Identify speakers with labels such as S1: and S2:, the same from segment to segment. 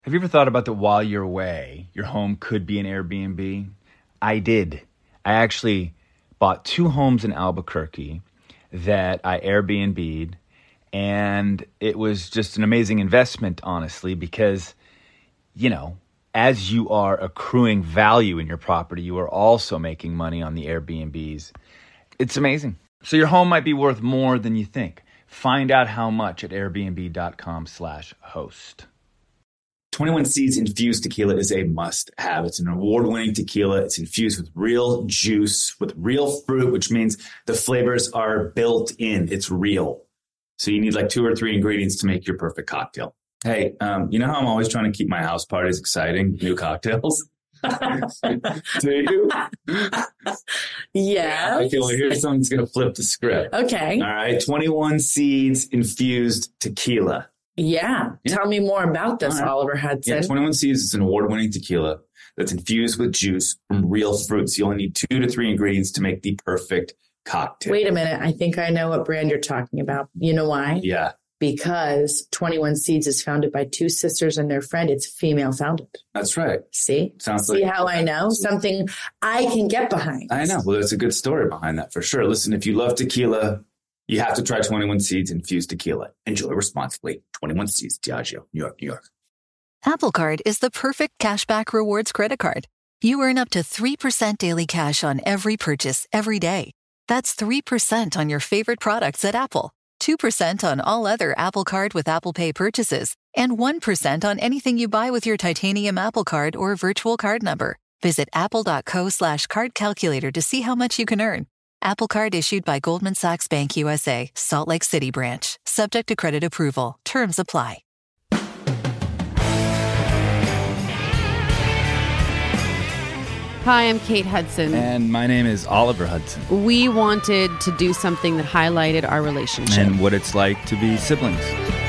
S1: Have you ever thought about that while you're away, your home could be an Airbnb? I did. I actually bought 2 homes in Albuquerque that I Airbnb'd, and it was just an amazing investment, honestly, because, as you are accruing value in your property, you are also making money on the Airbnbs. It's amazing. So your home might be worth more than you think. Find out how much at airbnb.com/host.
S2: 21 Seeds Infused Tequila is a must-have. It's an award-winning tequila. It's infused with real juice, with real fruit, which means the flavors are built in. It's real. So you need like 2 or 3 ingredients to make your perfect cocktail. Hey, you know how I'm always trying to keep my house parties exciting? New cocktails. Do you?
S3: Yeah.
S2: I feel like here's someone's going to flip the script.
S3: Okay.
S2: All right. 21 Seeds Infused Tequila.
S3: Yeah. Tell me more about this, right. Oliver Hudson.
S2: Yeah, 21 Seeds is an award-winning tequila that's infused with juice from real fruits. You only need 2 to 3 ingredients to make the perfect cocktail.
S3: Wait a minute. I think I know what brand you're talking about. You know why?
S2: Yeah.
S3: Because 21 Seeds is founded by 2 sisters and their friend. It's female founded.
S2: That's right.
S3: See? See how I know? Something I can get behind.
S2: I know. Well, there's a good story behind that for sure. Listen, if you love tequila, you have to try 21 Seeds Infused Tequila. Enjoy responsibly. 21 Seeds, Diageo, New York, New York.
S4: Apple Card is the perfect cashback rewards credit card. You earn up to 3% daily cash on every purchase every day. That's 3% on your favorite products at Apple, 2% on all other Apple Card with Apple Pay purchases, and 1% on anything you buy with your titanium Apple Card or virtual card number. Visit apple.co/card calculator to see how much you can earn. Apple Card issued by Goldman Sachs Bank USA, Salt Lake City branch. Subject to credit approval. Terms apply.
S5: Hi, I'm Kate Hudson.
S1: And my name is Oliver Hudson.
S5: We wanted to do something that highlighted our relationship.
S1: And what it's like to be siblings.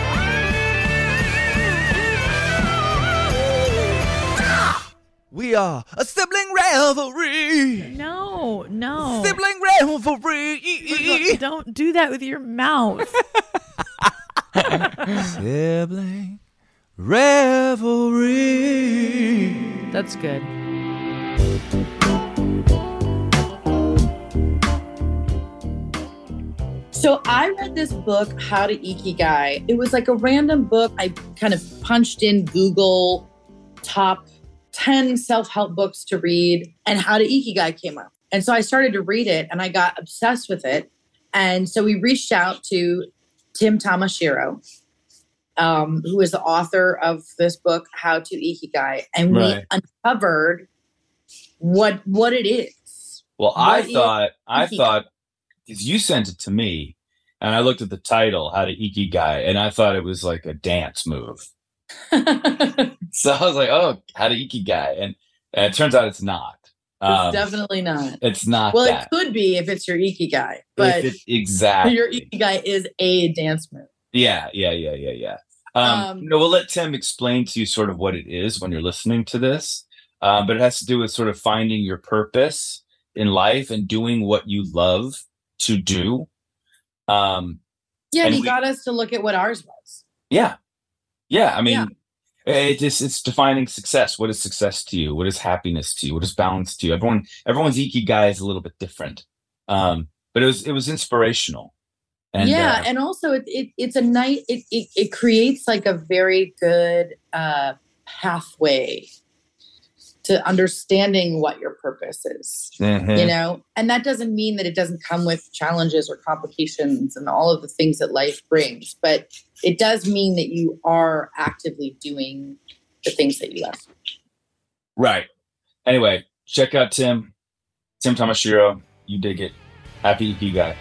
S1: We are a sibling revelry.
S6: No.
S1: Sibling revelry.
S6: Don't do that with your mouth.
S1: Sibling revelry.
S5: That's good.
S6: So I read this book, How to Ikigai. It was like a random book. I kind of punched in Google top 10 self-help books to read, and How to Ikigai came up. And so I started to read it and I got obsessed with it. And so we reached out to Tim Tamashiro, who is the author of this book, How to Ikigai. And we uncovered what it is.
S1: Well, I thought, because you sent it to me and I looked at the title, How to Ikigai, and I thought it was like a dance move. So I was like, oh, How to Ikigai. And it turns out it's not.
S6: It's definitely not.
S1: It's not.
S6: Well, it could be if it's your Ikigai, but
S1: exactly.
S6: Your Ikigai is a dance move.
S1: Yeah. We'll let Tim explain to you sort of what it is when you're listening to this. But it has to do with sort of finding your purpose in life and doing what you love to do.
S6: And he got us to look at what ours was.
S1: Yeah. I mean, it's defining success. What is success to you? What is happiness to you? What is balance to you? Everyone's Ikigai is a little bit different. But it was inspirational. And,
S6: and also it's a nice, it creates like a very good pathway to understanding what your purpose is, and that doesn't mean that it doesn't come with challenges or complications and all of the things that life brings, but it does mean that you are actively doing the things that you love.
S1: Right. Anyway, check out Tim Tamashiro. You dig it. Happy Ikigai.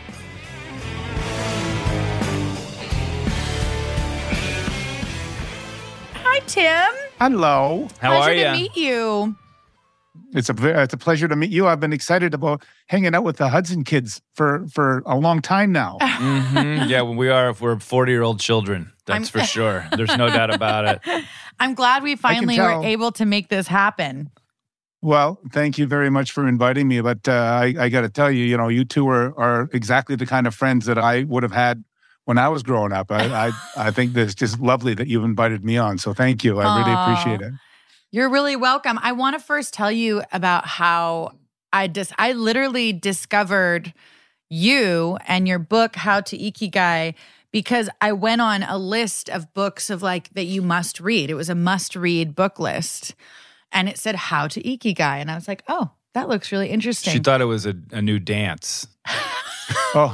S6: Hi, Tim.
S7: Hello.
S1: How are you?
S6: Pleasure to meet you.
S7: It's a pleasure to meet you. I've been excited about hanging out with the Hudson kids for a long time now.
S8: Mm-hmm. Yeah, we're 40-year-old children. That's for sure. There's no doubt about it.
S9: I'm glad we finally were able to make this happen.
S7: Well, thank you very much for inviting me. But I got to tell you, you two are exactly the kind of friends that I would have had when I was growing up. I think that it's just lovely that you've invited me on. So thank you. I really appreciate it.
S9: You're really welcome. I want to first tell you about how I literally discovered you and your book, How to Ikigai, because I went on a list of books of like that you must read. It was a must-read book list. And it said How to Ikigai. And I was like, oh, that looks really interesting.
S8: She thought it was a new dance.
S7: Oh,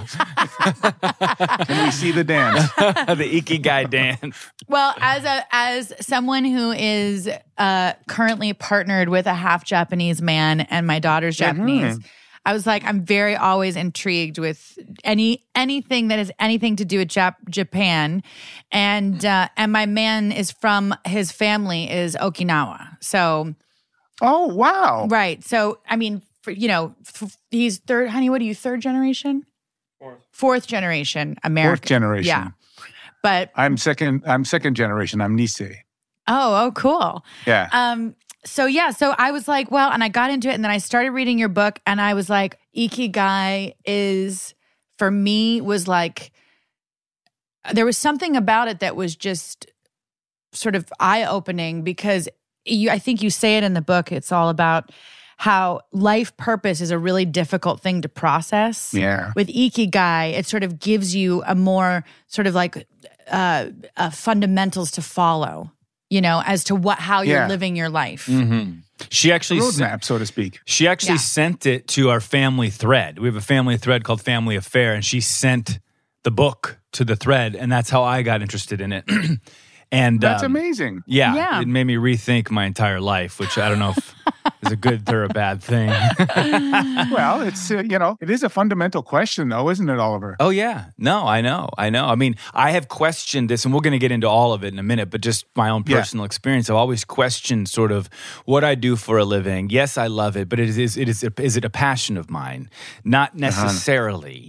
S7: can we see the dance?
S8: The Ikigai dance.
S9: Well, as someone who is currently partnered with a half Japanese man and my daughter's Japanese, I was like, I'm very always intrigued with anything that has anything to do with Japan, and my man is from his family is Okinawa, so.
S7: Oh wow!
S9: Right, so I mean, he's third. Honey, what are you? Third generation? Fourth generation American.
S7: Fourth generation.
S9: Yeah, but
S7: I'm second generation. I'm Nisei.
S9: Oh, cool.
S7: Yeah.
S9: So I was like, well, and I got into it, and then I started reading your book, and I was like, Ikigai is, for me, was like, there was something about it that was just sort of eye-opening, because I think you say it in the book, it's all about how life purpose is a really difficult thing to process.
S7: Yeah.
S9: With Ikigai, it sort of gives you a more sort of like fundamentals to follow, as to how you're living your life.
S8: Mm-hmm. She actually
S7: roadmap, so to speak.
S8: She actually sent it to our family thread. We have a family thread called Family Affair, and she sent the book to the thread, and that's how I got interested in it. And
S7: that's amazing.
S8: Yeah, it made me rethink my entire life, which I don't know if is a good or a bad thing.
S7: Well, it's it is a fundamental question, though, isn't it, Oliver?
S8: Oh yeah, no, I know. I mean, I have questioned this, and we're going to get into all of it in a minute. But just my own personal experience, I've always questioned sort of what I do for a living. Yes, I love it, but is it a passion of mine? Not necessarily.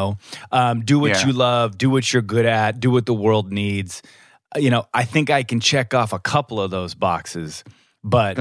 S8: Do what you love, do what you're good at, do what the world needs. I think I can check off a couple of those boxes, but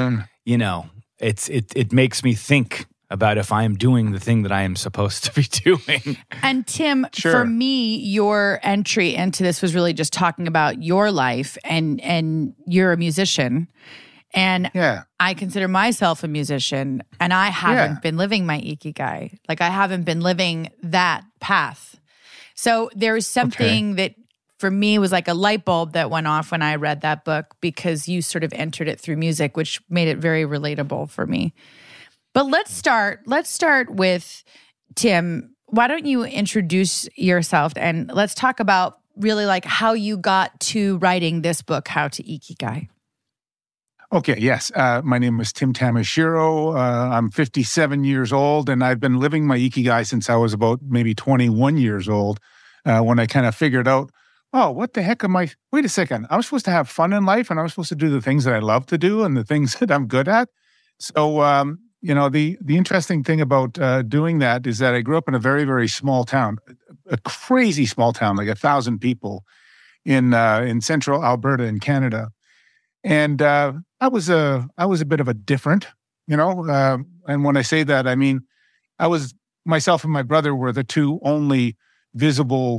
S8: it makes me think about if I am doing the thing that I am supposed to be doing.
S9: And Tim, for me, your entry into this was really just talking about your life, and you're a musician, and I consider myself a musician, and I haven't been living my Ikigai. Like, I haven't been living that path. So there's something that for me was like a light bulb that went off when I read that book, because you sort of entered it through music, which made it very relatable for me. But let's start with Tim. Why don't you introduce yourself, and let's talk about really like how you got to writing this book, How to Ikigai.
S7: Okay, yes. My name is Tim Tamashiro. I'm 57 years old, and I've been living my Ikigai since I was about maybe 21 years old, when I kind of figured out, oh, what the heck am I? Wait a second. I'm supposed to have fun in life, and I'm supposed to do the things that I love to do and the things that I'm good at. So, the interesting thing about doing that is that I grew up in a very, very small town, a crazy small town, like 1,000 people in central Alberta in Canada. And I was a bit of a different, and when I say that, I mean, myself and my brother were the two only visible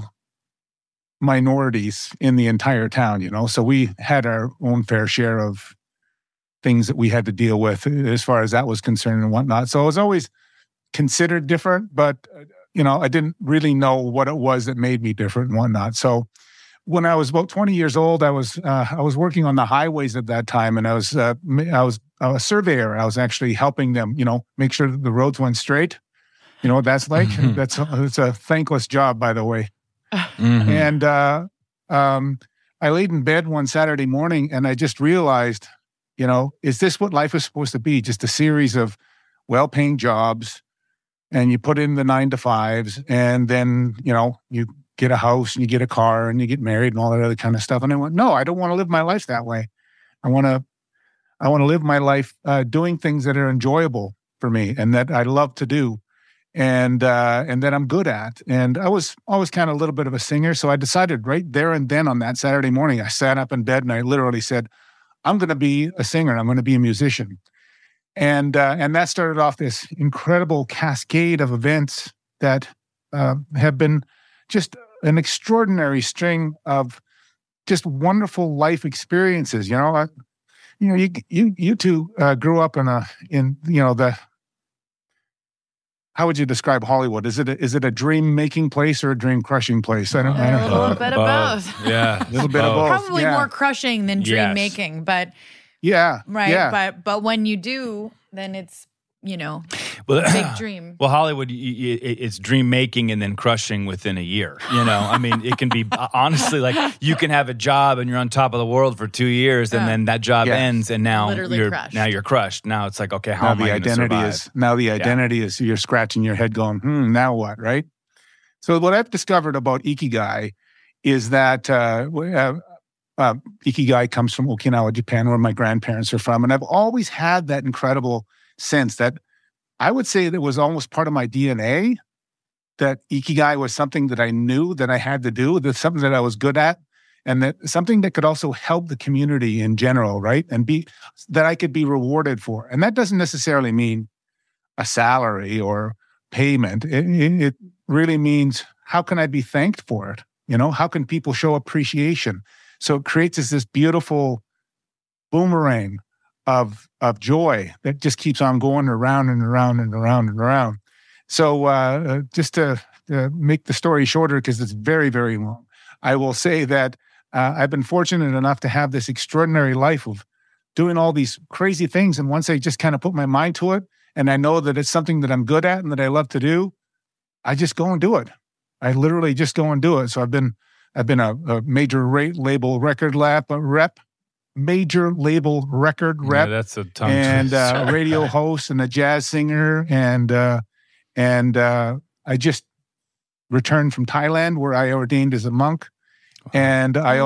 S7: minorities in the entire town, so we had our own fair share of things that we had to deal with as far as that was concerned and whatnot. So I was always considered different, but, I didn't really know what it was that made me different and whatnot. So when I was about 20 years old, I was working on the highways at that time, and I was a surveyor. I was actually helping them, make sure that the roads went straight. You know what that's like? Mm-hmm. It's a thankless job, by the way. Mm-hmm. And I laid in bed one Saturday morning, and I just realized, is this what life is supposed to be? Just a series of well-paying jobs, and you put in the 9 to 5s, and then, you get a house and you get a car and you get married and all that other kind of stuff. And I went, no, I don't want to live my life that way. I want to live my life doing things that are enjoyable for me and that I love to do. And that I'm good at. And I was always kind of a little bit of a singer. So I decided right there and then on that Saturday morning, I sat up in bed and I literally said, I'm going to be a singer. I'm going to be a musician. And that started off this incredible cascade of events that have been just an extraordinary string of just wonderful life experiences. You two grew up in how would you describe Hollywood? Is it a dream making place or a dream crushing place? I don't
S9: know. A little bit of both.
S8: Yeah,
S7: a little bit of both.
S9: Probably more crushing than dream making, but right.
S7: Yeah.
S9: But when you do, then it's a big dream.
S8: Well, Hollywood, it's dream making and then crushing within a year. I mean, it can be honestly like you can have a job and you're on top of the world for 2 years, and then that job ends, and now you're crushed. Now it's like, okay, how am I going to survive?
S7: Now the identity is you're scratching your head, going, now what, right? So what I've discovered about Ikigai is that Ikigai comes from Okinawa, Japan, where my grandparents are from, and I've always had that incredible sense that I would say that was almost part of my DNA, that Ikigai was something that I knew that I had to do, that's something that I was good at, and that something that could also help the community in general, right? And that I could be rewarded for. And that doesn't necessarily mean a salary or payment. It really means, how can I be thanked for it? How can people show appreciation? So it creates this beautiful boomerang of joy that just keeps on going around and around and around and around. So just to make the story shorter, because it's very, very long, I will say that I've been fortunate enough to have this extraordinary life of doing all these crazy things. And once I just kind of put my mind to it, and I know that it's something that I'm good at and that I love to do, I just go and do it. I literally just go and do it. So I've been a major label record rep. Major label record rep.
S8: Yeah, that's a tongue
S7: and a radio host and a jazz singer, and I just returned from Thailand where I ordained as a monk, and I'm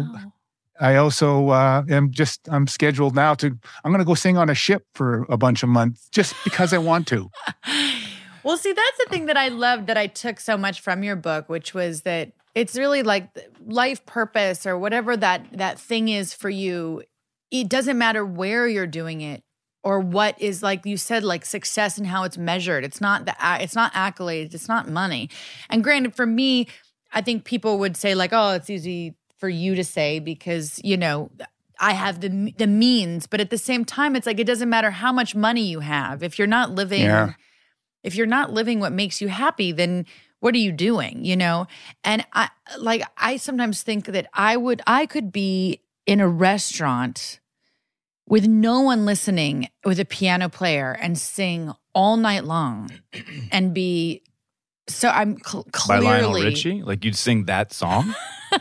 S7: scheduled now I'm going to go sing on a ship for a bunch of months just because I want to.
S9: Well, see, that's the thing that I loved that I took so much from your book, which was that it's really like life purpose or whatever that thing is for you. It doesn't matter where you're doing it or what is, like you said, like success and how it's measured. It's not accolades. It's not money. And granted, for me, I think people would say like, oh, it's easy for you to say because, I have the means. But at the same time, it's like it doesn't matter how much money you have. If you're not living what makes you happy, then what are you doing, And I sometimes think that I could be in a restaurant with no one listening with a piano player and sing all night long and be, so I'm clearly.
S8: By Lionel Richie? Like you'd sing that song?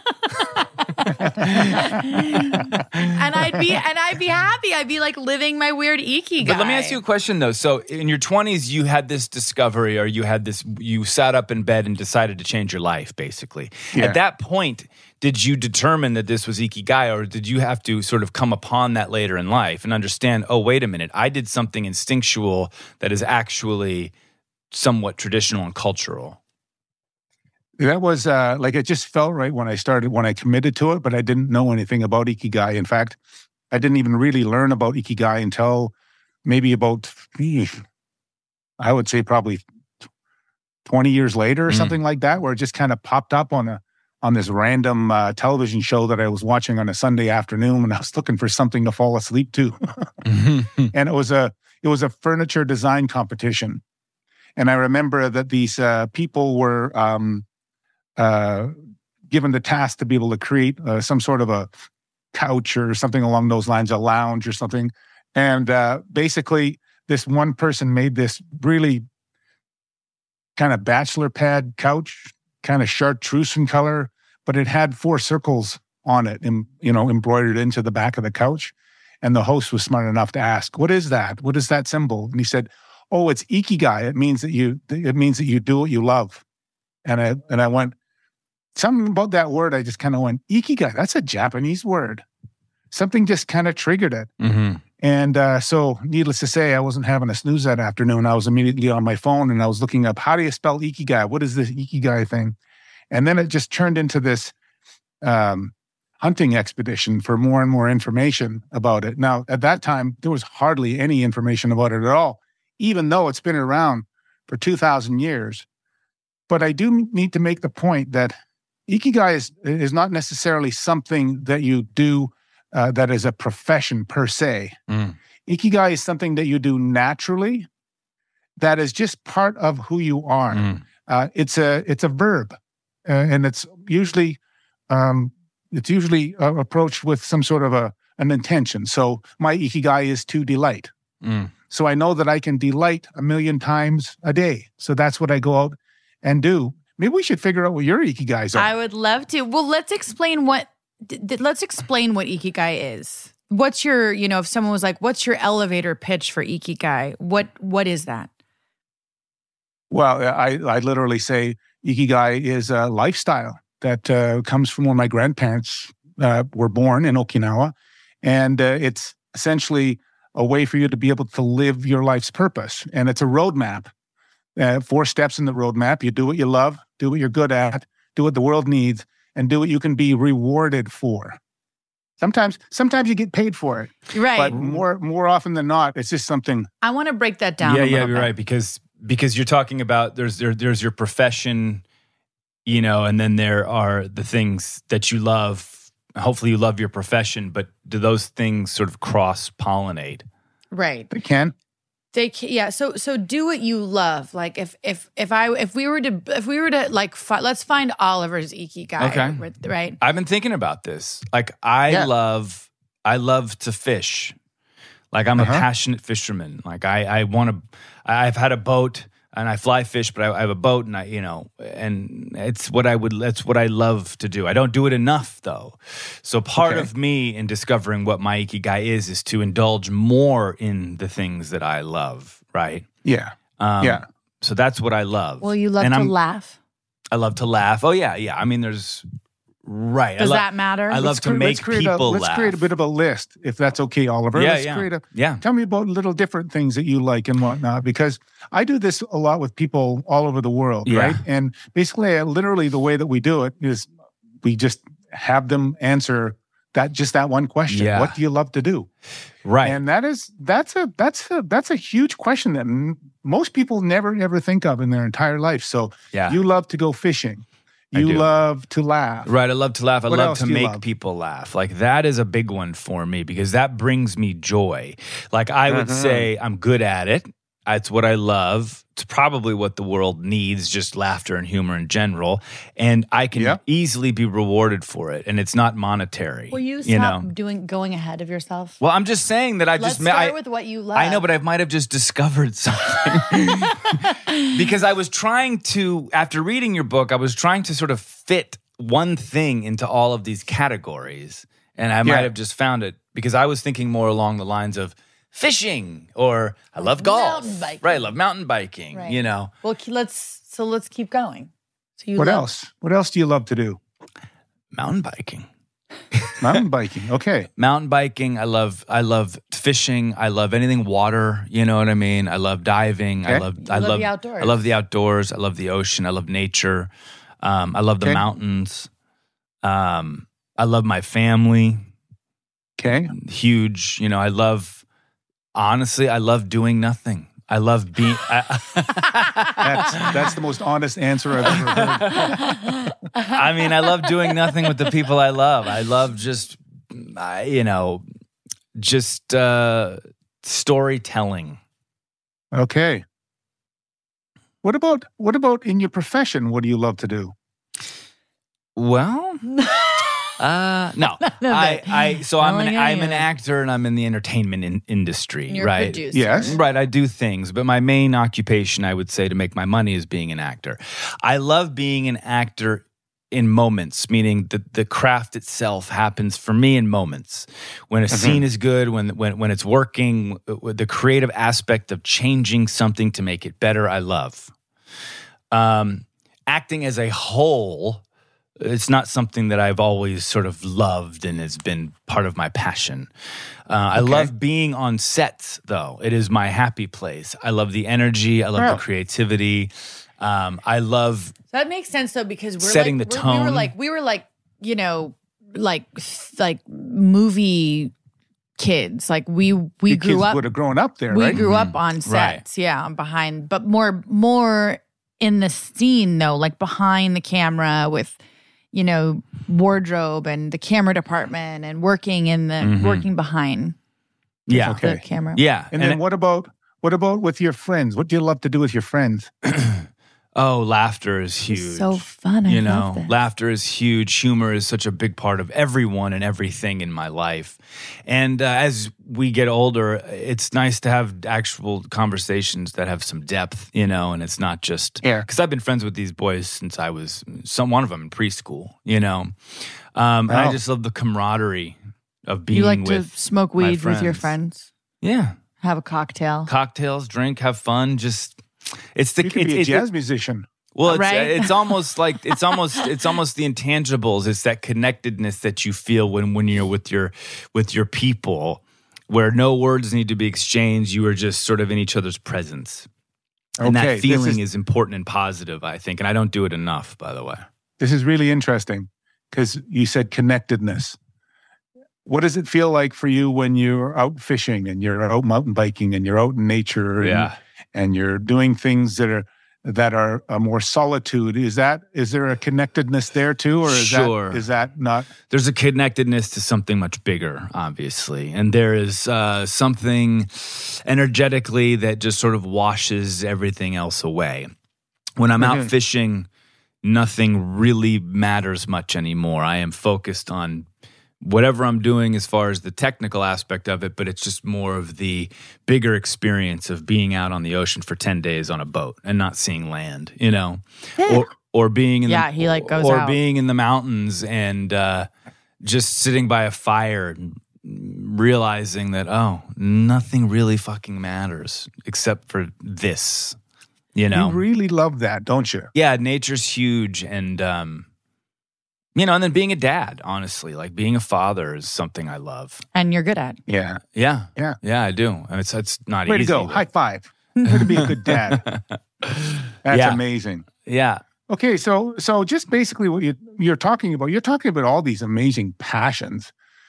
S9: and I'd be happy. I'd be like living my weird Ikigai.
S8: But let me ask you a question though. So in your 20s, you had this discovery, or you sat up in bed and decided to change your life, basically. Yeah. At that point, did you determine that this was Ikigai, or did you have to sort of come upon that later in life and understand, oh, wait a minute, I did something instinctual that is actually somewhat traditional and cultural?
S7: That was it just felt right when I committed to it, but I didn't know anything about Ikigai. In fact, I didn't even really learn about Ikigai until maybe about, I would say probably 20 years later or something like that, where it just kind of popped up on this random television show that I was watching on a Sunday afternoon when I was looking for something to fall asleep to. And it was a furniture design competition. And I remember that these people were given the task to be able to create some sort of a couch or something along those lines, a lounge or something. And basically, this one person made this really kind of bachelor pad couch, kind of chartreuse in color, but it had 4 circles on it, embroidered into the back of the couch. And the host was smart enough to ask, "What is that? What is that symbol?" And he said, "Oh, it's Ikigai. It means that you do what you love." And I went, something about that word. I just kind of went, Ikigai. That's a Japanese word. Something just kind of triggered it. Mm-hmm. And so, needless to say, I wasn't having a snooze that afternoon. I was immediately on my phone and I was looking up, how do you spell Ikigai? What is this Ikigai thing? And then it just turned into this hunting expedition for more and more information about it. Now, at that time, there was hardly any information about it at all, even though it's been around for 2,000 years. But I do need to make the point that Ikigai is not necessarily something that you do that is a profession per se. Ikigai is something that you do naturally that is just part of who you are. It's a verb, and it's usually approached with some sort of an intention. So my Ikigai is to delight. So I know that I can delight 1,000,000 times a day. So that's what I go out and do. Maybe we should figure out what your Ikigais are.
S9: I would love to. Well, let's explain what Ikigai is. What's your, if someone was like, what's your elevator pitch for Ikigai? What is that?
S7: Well, I literally say Ikigai is a lifestyle that comes from where my grandparents were born in Okinawa. And it's essentially a way for you to be able to live your life's purpose. And it's a roadmap. 4 steps in the roadmap. You do what you love, do what you're good at, do what the world needs, and do what you can be rewarded for. Sometimes you get paid for it.
S9: Right.
S7: But more often than not, it's just something.
S9: I want to break that down.
S8: Yeah, you're right. Because you're talking about there's your profession, and then there are the things that you love. Hopefully you love your profession, but do those things sort of cross-pollinate?
S9: Right.
S7: They can.
S9: Yeah. So do what you love. Like if we were to like let's find Oliver's Ikigai.
S8: Okay.
S9: Right.
S8: I've been thinking about this. Like I love to fish. Like I'm a passionate fisherman. Like I've had a boat and I fly fish, but I have a boat and and that's what I love to do. I don't do it enough though. So part of me in discovering what my Ikigai is to indulge more in the things that I love, right?
S7: Yeah.
S8: So that's what I love.
S9: Well, you love to laugh.
S8: I love to laugh. Oh yeah. I mean, does
S9: that matter?
S8: I love to make people laugh.
S7: Let's create a bit of a list, if that's okay, Oliver. Tell me about little different things that you like and whatnot, because I do this a lot with people all over the world, right? And basically, literally, the way that we do it is we just have them answer that one question. Yeah. What do you love to do?
S8: Right.
S7: And that's a huge question that most people never ever think of in their entire life. So you love to go fishing. You love to laugh.
S8: Right, I love to laugh. I love to make people laugh. Like that is a big one for me because that brings me joy. Like I would say I'm good at it. It's what I love. It's probably what the world needs, just laughter and humor in general. And I can easily be rewarded for it. And it's not monetary.
S9: Will you stop going ahead of yourself?
S8: Well, I'm just saying that
S9: Let's start with what you love.
S8: I know, but I might have just discovered something. Because I was trying to, after reading your book, I was trying to sort of fit one thing into all of these categories. And I might have just found it because I was thinking more along the lines of fishing, or I love golf. Right, I love mountain biking,
S9: right. Well, let's keep going. So
S7: what else? What else do you love to do?
S8: Mountain biking.
S7: Mountain biking, okay.
S8: Mountain biking, I love fishing, I love anything water, you know what I mean? I love diving,
S7: okay.
S8: I love
S9: the outdoors.
S8: I love the outdoors, I love the ocean, I love nature. I love the mountains. I love my family.
S7: Okay.
S8: Huge, honestly, I love doing nothing. I love being.
S7: That's the most honest answer I've ever heard.
S8: I mean, I love doing nothing with the people I love. I love just storytelling.
S7: Okay. What about in your profession? What do you love to do?
S8: Well. No. I'm an actor and I'm in the entertainment industry,
S9: You're
S8: right?
S9: A producer.
S7: Yes.
S8: Right, I do things, but my main occupation, I would say, to make my money is being an actor. I love being an actor in moments, meaning the craft itself happens for me in moments. When a scene is good, when it's working, the creative aspect of changing something to make it better, I love. Acting as a whole, it's not something that I've always sort of loved and has been part of my passion. I love being on sets, though. It is my happy place. I love the energy. I love the creativity. I love
S9: that makes sense though because we're
S8: setting the tone.
S9: We were like movie kids. Like we grew up.
S7: Would have grown up there.
S9: We grew up on sets, behind, but more in the scene though, like behind the camera with wardrobe and the camera department and working in the working behind the camera.
S8: Yeah.
S7: And then what about with your friends? What do you love to do with your friends?
S8: Oh, laughter is huge.
S9: It's so fun. I love this.
S8: Laughter is huge. Humor is such a big part of everyone and everything in my life. And as we get older, it's nice to have actual conversations that have some depth, and it's not just because I've been friends with these boys since I was one of them in preschool. I just love the camaraderie of being.
S9: You like
S8: with
S9: to smoke weed with your friends?
S8: Yeah,
S9: have a cocktail,
S8: drink, have fun, just. It's the
S7: you could be a jazz musician.
S8: Well, it's almost like it's almost the intangibles. It's that connectedness that you feel when you're with your people, where no words need to be exchanged. You are just sort of in each other's presence, and that feeling is important and positive, I think. And I don't do it enough, by the way.
S7: This is really interesting because you said connectedness. What does it feel like for you when you're out fishing and you're out mountain biking and you're out in nature? And you're doing things that are more solitude. Is there a connectedness there too, or is that not?
S8: There's a connectedness to something much bigger, obviously, and there is something energetically that just sort of washes everything else away. When I'm out fishing, nothing really matters much anymore. I am focused on whatever I'm doing as far as the technical aspect of it, but it's just more of the bigger experience of being out on the ocean for 10 days on a boat and not seeing land, or being in being in the mountains and just sitting by a fire and realizing that, nothing really fucking matters except for this,
S7: You really love that, don't you?
S8: Yeah, nature's huge. And, and then being a dad, honestly, like being a father is something I love.
S9: And you're good at.
S8: Yeah, I do. And it's not
S7: Way
S8: easy.
S7: to go. High five. Way to be a good dad. That's amazing.
S8: Yeah.
S7: Okay, so just basically what you're talking about all these amazing passions.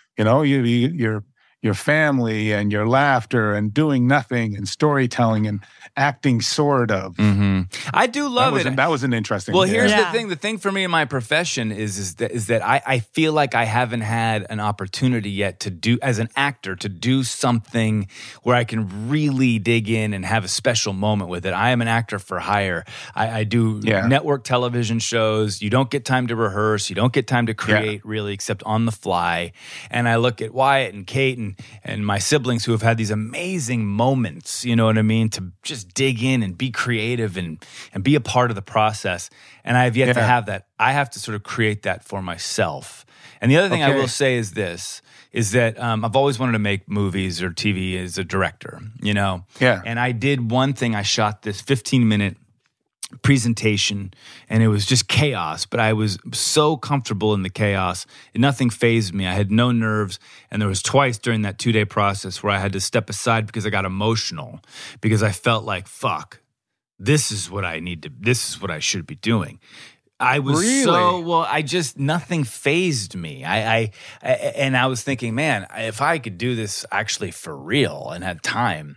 S7: Your family and your laughter and doing nothing and storytelling and acting, sort of.
S8: Mm-hmm. I do love it.
S7: That was an interesting.
S8: Well, here's the thing. The thing for me in my profession is that I feel like I haven't had an opportunity yet to do, as an actor, to do something where I can really dig in and have a special moment with it. I am an actor for hire. I do network television shows. You don't get time to rehearse. You don't get time to create really, except on the fly. And I look at Wyatt and Kate and my siblings who have had these amazing moments, you know what I mean, to just dig in and be creative and be a part of the process. And I have yet to have that. I have to sort of create that for myself. And the other thing I will say is that I've always wanted to make movies or TV as a director, Yeah. And I did one thing. I shot this 15-minute presentation and it was just chaos, but I was so comfortable in the chaos. Nothing fazed me. I had no nerves. And there was twice during that 2-day process where I had to step aside because I got emotional, because I felt like, fuck, this is what I should be doing. I was nothing fazed me. And I was thinking, man, if I could do this actually for real and had time,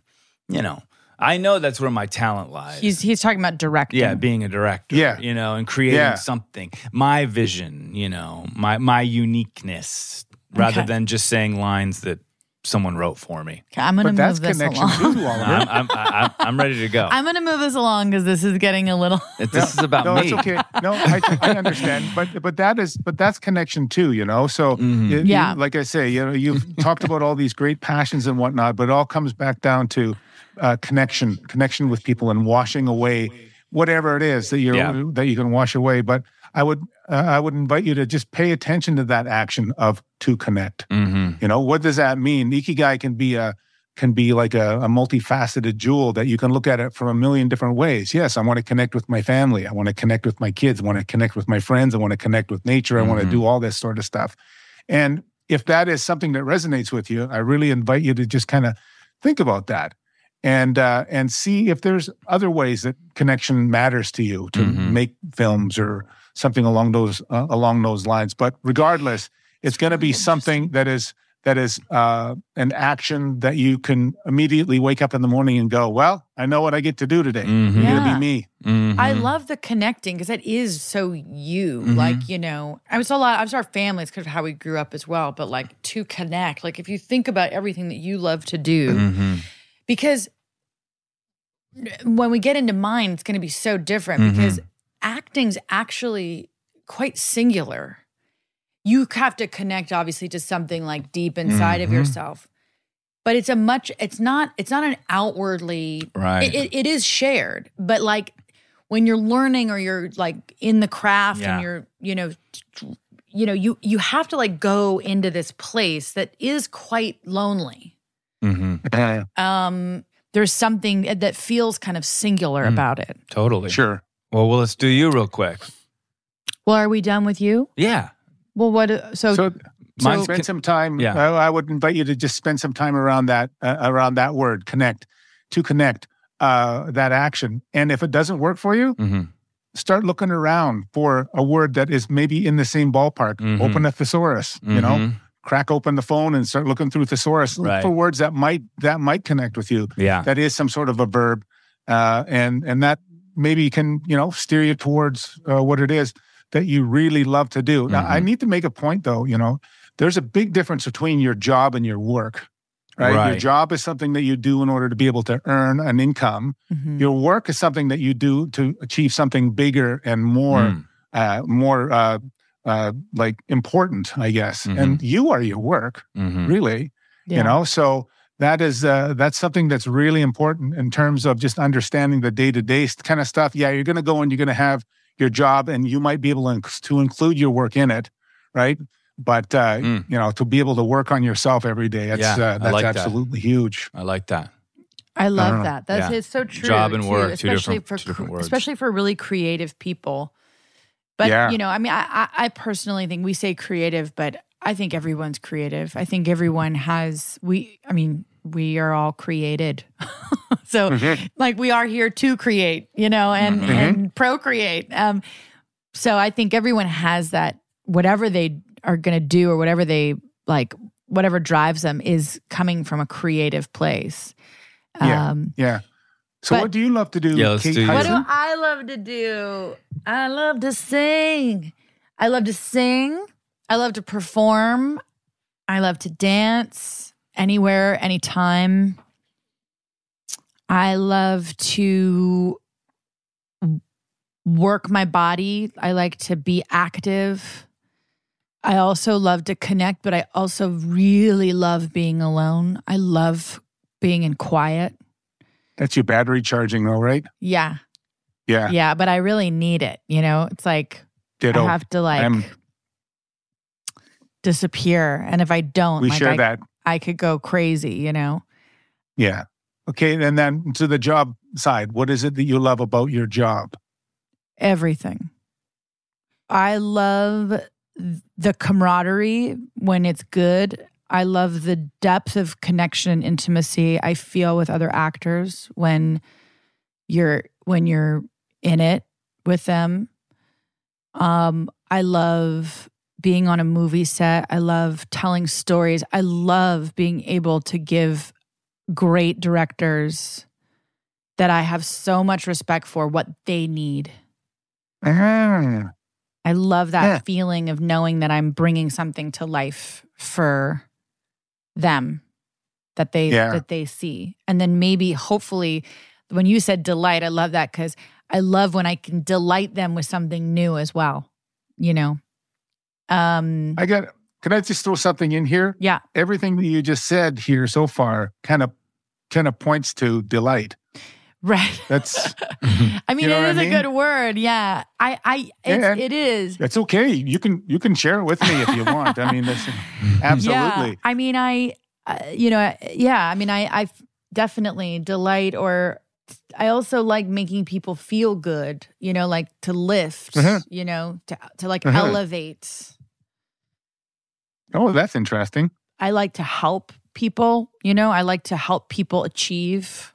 S8: I know that's where my talent lies.
S9: He's talking about directing.
S8: Yeah, being a director. Yeah. And creating something. My vision, my uniqueness, rather than just saying lines that someone wrote for me.
S9: Okay, I'm going to move this along.
S7: Too,
S8: I'm ready to go.
S9: I'm going to move this along because this is getting a little.
S8: This is about me.
S7: It's okay. No, I understand, but that's connection too. So like I say, you've talked about all these great passions and whatnot, but it all comes back down to connection with people and washing away whatever it is that that you can wash away. But I would invite you to just pay attention to that action of to connect.
S8: Mm-hmm.
S7: What does that mean? Ikigai can be like a multifaceted jewel that you can look at it from a million different ways. Yes, I want to connect with my family. I want to connect with my kids. I want to connect with my friends. I want to connect with nature. I want to do all this sort of stuff. And if that is something that resonates with you, I really invite you to just kind of think about that. And see if there's other ways that connection matters to you to make films or something along those lines. But regardless, it's going to be something that is that is an action that you can immediately wake up in the morning and go, well, I know what I get to do today.
S8: Mm-hmm.
S7: It's going to be me.
S8: Mm-hmm.
S9: I love the connecting because that is so you. Like, you know, I was our family. It's because of how we grew up as well. But like to connect, like if you think about everything that you love to do, because when we get into mine, it's going to be so different because acting's actually quite singular. You have to connect obviously to something like deep inside of yourself. But it's not an outwardly,
S8: right.
S9: It is shared. But like when you're learning or you're like in the craft and you're, you have to like go into this place that is quite lonely. There's something that feels kind of singular about it.
S8: Totally.
S7: Sure.
S8: Well, let's do you real quick.
S9: Well, are we done with you?
S8: Yeah.
S9: Well, what? So
S7: spend some time.
S8: Yeah.
S7: I would invite you to just spend some time around that word, connect, to connect that action. And if it doesn't work for you, start looking around for a word that is maybe in the same ballpark. Open a thesaurus, you know, crack open the phone and start looking through thesaurus for words that might connect with you.
S8: Yeah.
S7: That is some sort of a verb. And that maybe can, steer you towards what it is that you really love to do. Now, I need to make a point, though. There's a big difference between your job and your work, right? Your job is something that you do in order to be able to earn an income. Your work is something that you do to achieve something bigger and more like important, I guess. And you are your work, really. So that's something that's really important in terms of just understanding the day-to-day kind of stuff. Yeah, you're going to go and you're going to have your job, and you might be able to include your work in it, right? But to be able to work on yourself every day, that's absolutely huge.
S8: I like that.
S9: I love that. It's so true.
S8: Job and work,
S9: especially
S8: two different words.
S9: Especially for really creative people. But I personally think we say creative, but I think everyone's creative. I think everyone has. We are all created. So like we are here to create, and procreate. So I think everyone has that, whatever they are going to do or whatever they like, whatever drives them is coming from a creative place.
S7: So what do you love to do, Kate?
S9: What do I love to do? I love to sing. I love to perform. I love to dance anywhere, anytime. I love to work my body. I like to be active. I also love to connect, but I also really love being alone. I love being in quiet.
S7: That's your battery charging though, right?
S9: Yeah.
S7: Yeah.
S9: Yeah, but I really need it. It's like
S7: Ditto.
S9: I have to disappear. And if I don't,
S7: we share that.
S9: I could go crazy,
S7: Yeah. Okay, and then to the job side, what is it that you love about your job?
S9: Everything. I love the camaraderie when it's good. I love the depth of connection and intimacy I feel with other actors when you're in it with them. I love being on a movie set. I love telling stories. I love being able to give great directors that I have so much respect for what they need. I love that feeling of knowing that I'm bringing something to life for them that they see. And then maybe, hopefully, when you said delight, I love that because I love when I can delight them with something new as well,
S7: Can I just throw something in here?
S9: Yeah.
S7: Everything that you just said here so far kind of points to delight.
S9: Right.
S7: That's.
S9: I mean, it is a good word. Yeah. It is.
S7: That's okay. You can share it with me if you want. I mean, that's absolutely.
S9: Yeah. I mean, I definitely delight, or I also like making people feel good. Like to lift. To like elevate.
S7: Oh, that's interesting.
S9: I like to help people. I like to help people achieve.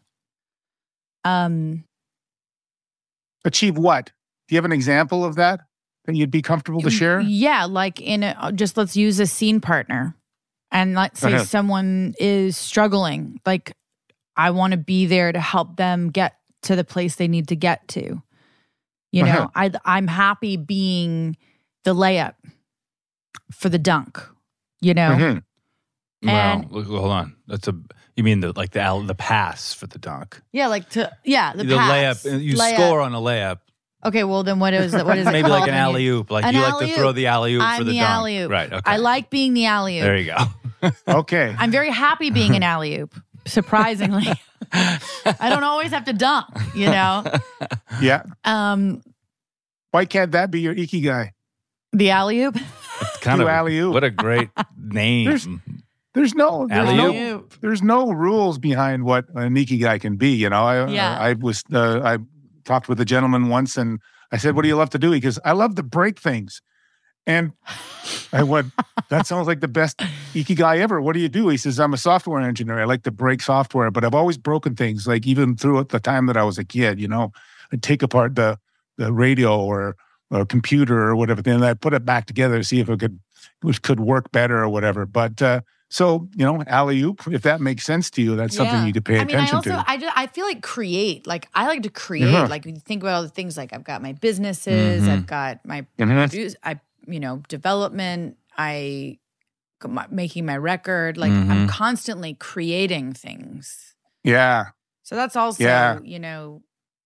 S7: Achieve what? Do you have an example of that you'd be comfortable to share?
S9: Yeah, like just let's use a scene partner. And let's say someone is struggling, like I want to be there to help them get to the place they need to get to. You know, I'm happy being the layup for the dunk, you know?
S8: And well, hold on. You mean the pass for the dunk?
S9: Yeah, the pass.
S8: Layup. You score on a layup.
S9: Okay, well then what is it?
S8: Maybe
S9: called?
S8: Like an alley-oop. Like you like to throw the alley-oop for the dunk.
S9: Alley-oop.
S8: Right, okay.
S9: I like being the alley-oop.
S8: There you go.
S7: Okay.
S9: I'm very happy being an alley-oop, surprisingly. I don't always have to dunk, you know?
S7: Yeah. Why can't that be your ikigai?
S9: The alley-oop?
S8: Kind of alley-oop. What a great name.
S7: There's no rules behind what an ikigai can be. You know, I talked with a gentleman once, and I said, "What do you love to do?" He goes, "I love to break things." And I went, "That sounds like the best ikigai ever. What do you do?" He says, "I'm a software engineer. I like to break software, but I've always broken things. Like even throughout the time that I was a kid, you know, I'd take apart the radio or computer or whatever, then I'd put it back together to see if it could work better or whatever." But so, you know, alley-oop, if that makes sense to you, that's something you could pay attention to.
S9: I feel like create. Like, I like to create. Like, when you think about all the things, like, I've got my businesses, I've got my, development, making my record. Like, I'm constantly creating things.
S7: Yeah.
S9: So that's also, you know,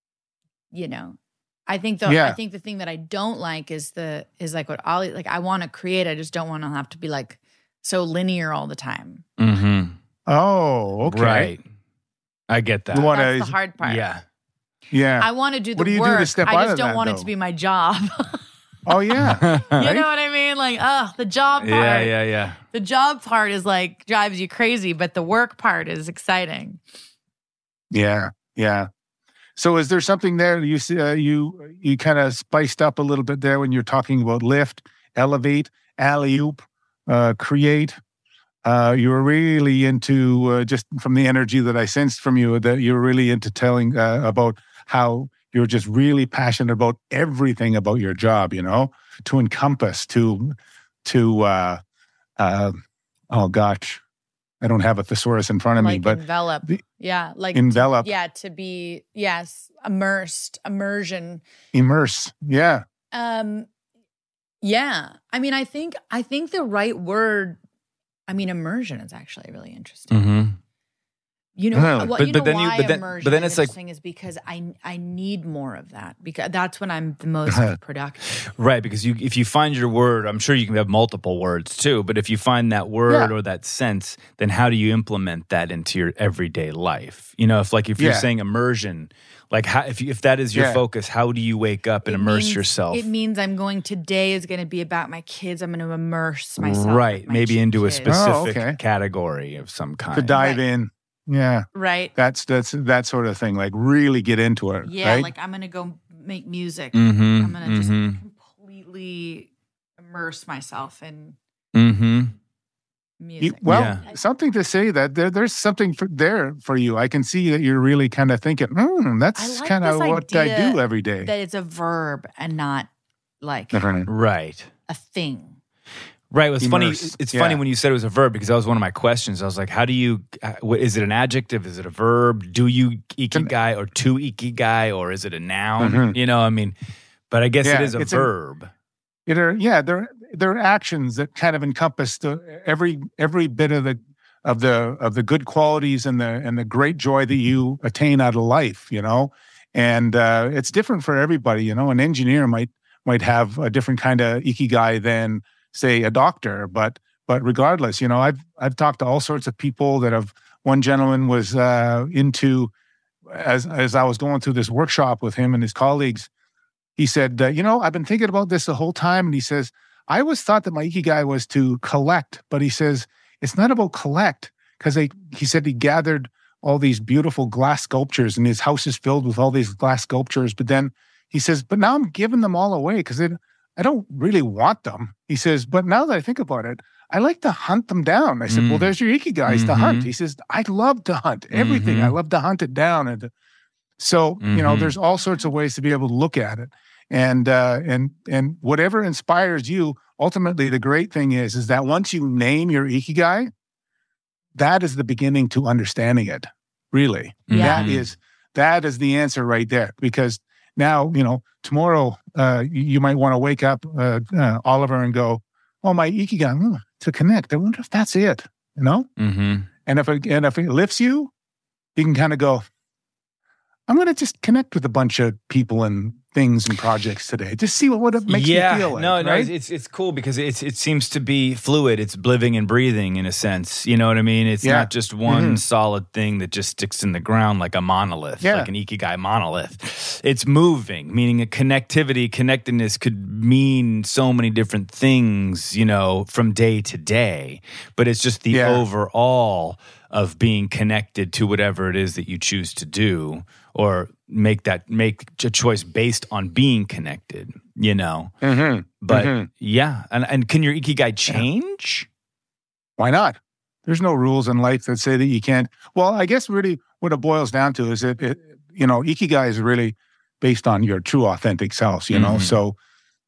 S9: I think the thing that I don't like is like what Ollie, like, I want to create. I just don't want to have to be like, so linear all the time.
S7: Oh, okay.
S8: Right. I get that.
S9: That's the hard part.
S7: Yeah.
S9: I want to do the
S7: work. What do you do to step out of that,
S9: I just don't want it to be my job.
S7: Oh, yeah.
S9: You know what I mean? Like, the job part.
S8: Yeah.
S9: The job part is like, drives you crazy, but the work part is exciting.
S7: Yeah. So is there something there you kind of spiced up a little bit there when you're talking about lift, elevate, alley-oop? Create. You were really into, just from the energy that I sensed from you, that you were really into telling about how you're just really passionate about everything about your job, you know, to encompass, oh gosh, I don't have a thesaurus in front of me, but
S9: envelop.
S7: Envelop.
S9: To be, immersion.
S7: Immerse. Yeah.
S9: Yeah. I mean, I think the right word, immersion is actually really interesting. You know, why immersion is interesting is because I need more of that, because that's when I'm the most productive.
S8: Right, because if you find your word, I'm sure you can have multiple words too, but if you find that word or that sense, then how do you implement that into your everyday life? You know, if you're saying immersion, like if that is your focus, how do you wake up and immerse yourself?
S9: It means today is going to be about my kids. I'm going to immerse myself.
S8: Right, maybe into a specific category of some kind.
S7: To dive in. Yeah.
S9: Right.
S7: That's that sort of thing. Like really get into it.
S9: Yeah.
S7: Right?
S9: Like I'm going to go make music. I'm going to just completely immerse myself in music.
S7: Something to say that there's something there for you. I can see that you're really kind of thinking, that's kind of what I do every day.
S9: That it's a verb and not like
S8: right.
S9: a thing.
S8: Right. It's funny. It's funny when you said it was a verb, because that was one of my questions. I was like, how do you, is it an adjective? Is it a verb? Do you ikigai or to ikigai, or is it a noun? You know, I mean, but I guess it is a verb.
S7: There are actions that kind of encompass every bit of the good qualities and the great joy that you attain out of life, you know? And it's different for everybody, you know. An engineer might have a different kind of ikigai than, say, a doctor, but regardless, you know, I've talked to all sorts of people that have. One gentleman was into, as I was going through this workshop with him and his colleagues, he said, I've been thinking about this the whole time, and he says, I always thought that my ikigai was to collect, but he says it's not about collect, because he said he gathered all these beautiful glass sculptures, and his house is filled with all these glass sculptures, but then he says, but now I'm giving them all away because I don't really want them. He says, but now that I think about it, I like to hunt them down. I said, well, there's your ikigai, is to hunt. He says, I love to hunt everything. I love to hunt it down. And so, you know, there's all sorts of ways to be able to look at it. And whatever inspires you, ultimately the great thing is that once you name your ikigai, that is the beginning to understanding it, really.
S9: Yeah.
S7: That is the answer right there. Because now, tomorrow you might want to wake up, Oliver, and go, oh, my Ikigai, to connect. I wonder if that's it,
S8: Mm-hmm.
S7: And if it lifts you, you can kind of go, I'm going to just connect with a bunch of people and things and projects today. Just see what it makes me feel like.
S8: No,
S7: right?
S8: it's cool because it seems to be fluid. It's living and breathing in a sense. You know what I mean? It's not just one solid thing that just sticks in the ground like a monolith, like an Ikigai monolith. It's moving, meaning a connectedness could mean so many different things, from day to day. But it's just the overall of being connected to whatever it is that you choose to do, or make a choice based on being connected, But and can your Ikigai change?
S7: Why not? There's no rules in life that say that you can't. Well, I guess really what it boils down to is that Ikigai is really based on your true authentic selves, So,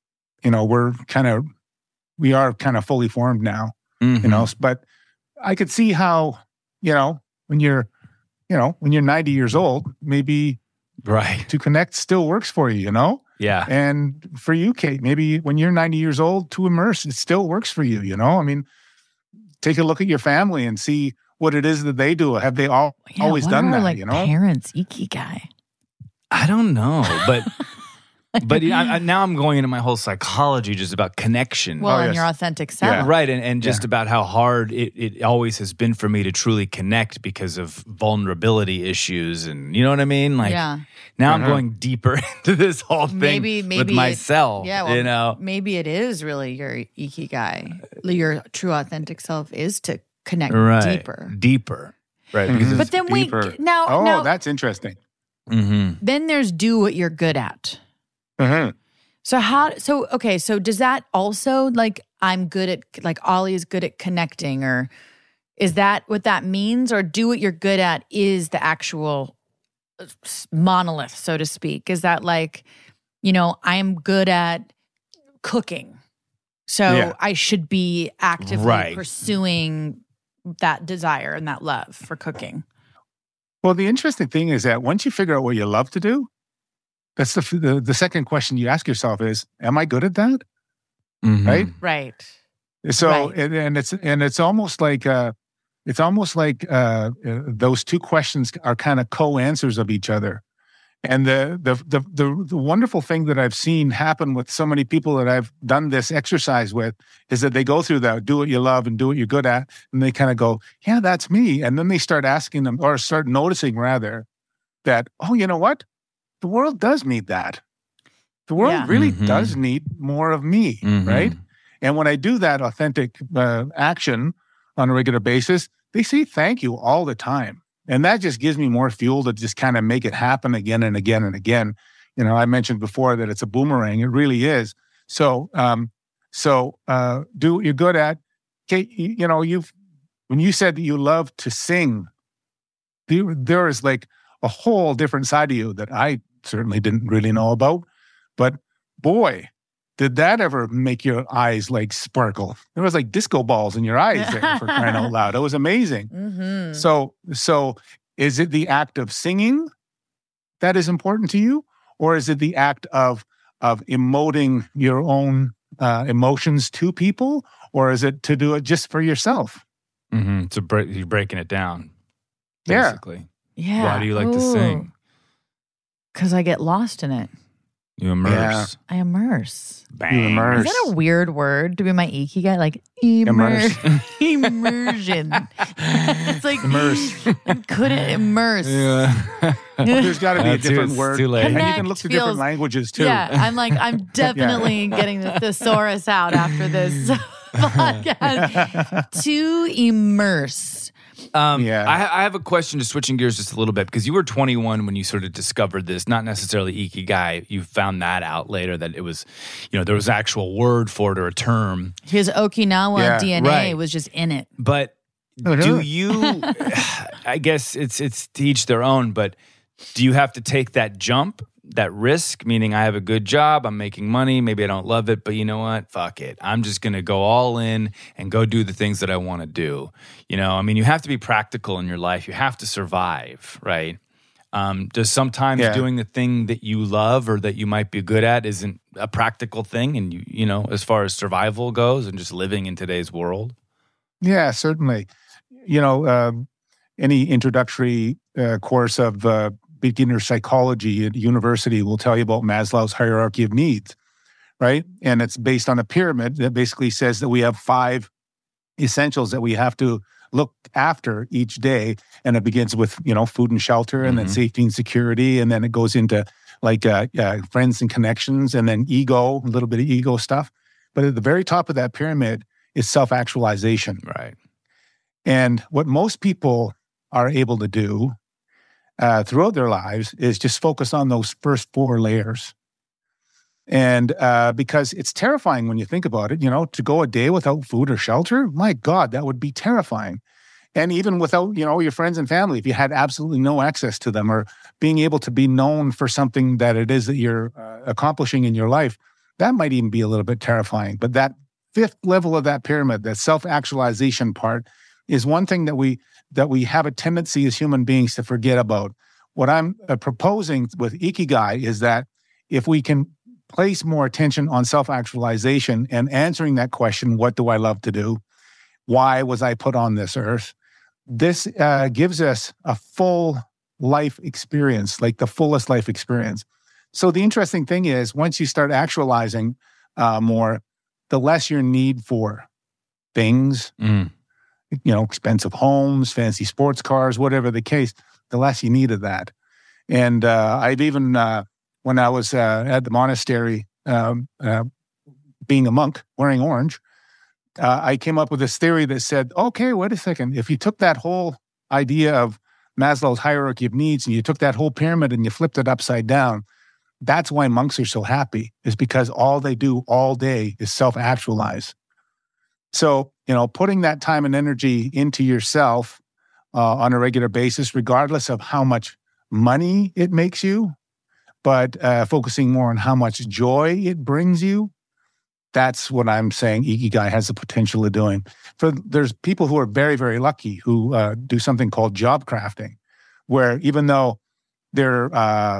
S7: we are kind of fully formed now, but I could see how, when you're 90 years old, maybe to connect still works for you,
S8: Yeah.
S7: And for you, Kate, maybe when you're 90 years old, to immerse, it still works for you, I mean, take a look at your family and see what it is that they do. Have they always done that,
S9: parents Ikigai?
S8: I don't know, but now I'm going into my whole psychology just about connection.
S9: Well, and your authentic self.
S8: Yeah. Right, and just about how hard it always has been for me to truly connect because of vulnerability issues, and you know what I mean? Now I'm going deeper into this whole thing with myself.
S9: Maybe it is really your Ikigai. Your true authentic self is to connect deeper.
S8: Right.
S7: Mm-hmm.
S9: But then
S7: deeper.
S9: now
S7: that's interesting.
S8: Mm-hmm.
S9: Then there's do what you're good at.
S7: Mm-hmm.
S9: So does that also, I'm good at, Ollie is good at connecting, or is that what that means? Or do what you're good at is the actual monolith, so to speak? Is that I am good at cooking, so I should be actively pursuing that desire and that love for cooking?
S7: Well, the interesting thing is that once you figure out what you love to do, that's the second question you ask yourself is, am I good at that?
S8: Mm-hmm.
S7: Right?
S9: Right.
S7: So, and it's almost like those two questions are kind of co-answers of each other. And the wonderful thing that I've seen happen with so many people that I've done this exercise with is that they go through that, do what you love and do what you're good at, and they kind of go, yeah, that's me. And then they start asking them, or start noticing rather, that, oh, you know what? The world does need that. The world really does need more of me, right? And when I do that authentic action on a regular basis, they say thank you all the time. And that just gives me more fuel to just kind of make it happen again and again and again. I mentioned before that it's a boomerang. It really is. So do what you're good at. Kate, when you said that you love to sing, there is a whole different side of you that I certainly didn't really know about. But boy, did that ever make your eyes sparkle. There was disco balls in your eyes there, for crying out loud. It was amazing.
S9: Mm-hmm.
S7: So is it the act of singing that is important to you? Or is it the act of emoting your own emotions to people? Or is it to do it just for yourself?
S8: Mm-hmm. You're breaking it down, basically.
S9: Yeah.
S8: Why do you like to sing?
S9: Because I get lost in it.
S8: You immerse.
S9: I immerse.
S8: Bang.
S7: You immerse.
S9: Is that a weird word to be my Ikigai? Immerse. Immersion. It's
S7: immerse.
S9: I couldn't immerse.
S8: Yeah.
S7: There's got to be a different word.
S8: Too late.
S7: And you can look to different languages too.
S9: Yeah, I'm definitely getting the thesaurus out after this podcast. To immerse.
S8: I have a question, just switching gears just a little bit, because you were 21 when you sort of discovered this, not necessarily Ikigai. You found that out later, that it was, there was an actual word for it or a term.
S9: His Okinawa DNA was just in it.
S8: But do you, I guess it's to each their own, but do you have to take that jump that risk, meaning I have a good job, I'm making money, maybe I don't love it, but you know what? Fuck it. I'm just going to go all in and go do the things that I want to do. You know, I mean, you have to be practical in your life. You have to survive, right? Does sometimes doing the thing that you love or that you might be good at isn't a practical thing, and you know, as far as survival goes and just living in today's world?
S7: Yeah, certainly. You know, any introductory course of beginner psychology at university will tell you about Maslow's hierarchy of needs, right? And it's based on a pyramid that basically says that we have 5 essentials that we have to look after each day. And it begins with, you know, food and shelter, and then safety and security. And then it goes into like friends and connections, and then ego, a little bit of ego stuff. But at the very top of that pyramid is self-actualization.
S8: Right.
S7: And what most people are able to do throughout their lives is just focus on those first 4 layers. And because it's terrifying when you think about it, you know, to go a day without food or shelter, my God, that would be terrifying. And even without, you know, your friends and family, if you had absolutely no access to them, or being able to be known for something that it is that you're accomplishing in your life, that might even be a little bit terrifying. But that 5th level of that pyramid, that self-actualization part, is one thing that we have a tendency as human beings to forget about. What I'm proposing with Ikigai is that if we can place more attention on self-actualization and answering that question, what do I love to do? Why was I put on this earth? This gives us a full life experience, like the fullest life experience. So the interesting thing is, once you start actualizing more, the less your need for things, you know, expensive homes, fancy sports cars, whatever the case, the less you need of that. And I've even, when I was at the monastery, being a monk, wearing orange, I came up with this theory that said, okay, wait a second. If you took that whole idea of Maslow's hierarchy of needs and you took that whole pyramid and you flipped it upside down, that's why monks are so happy, is because all they do all day is self-actualize. So, you know, putting that time and energy into yourself on a regular basis, regardless of how much money it makes you, but focusing more on how much joy it brings you, that's what I'm saying Ikigai has the potential of doing. There's people who are very, very lucky who do something called job crafting, where even though their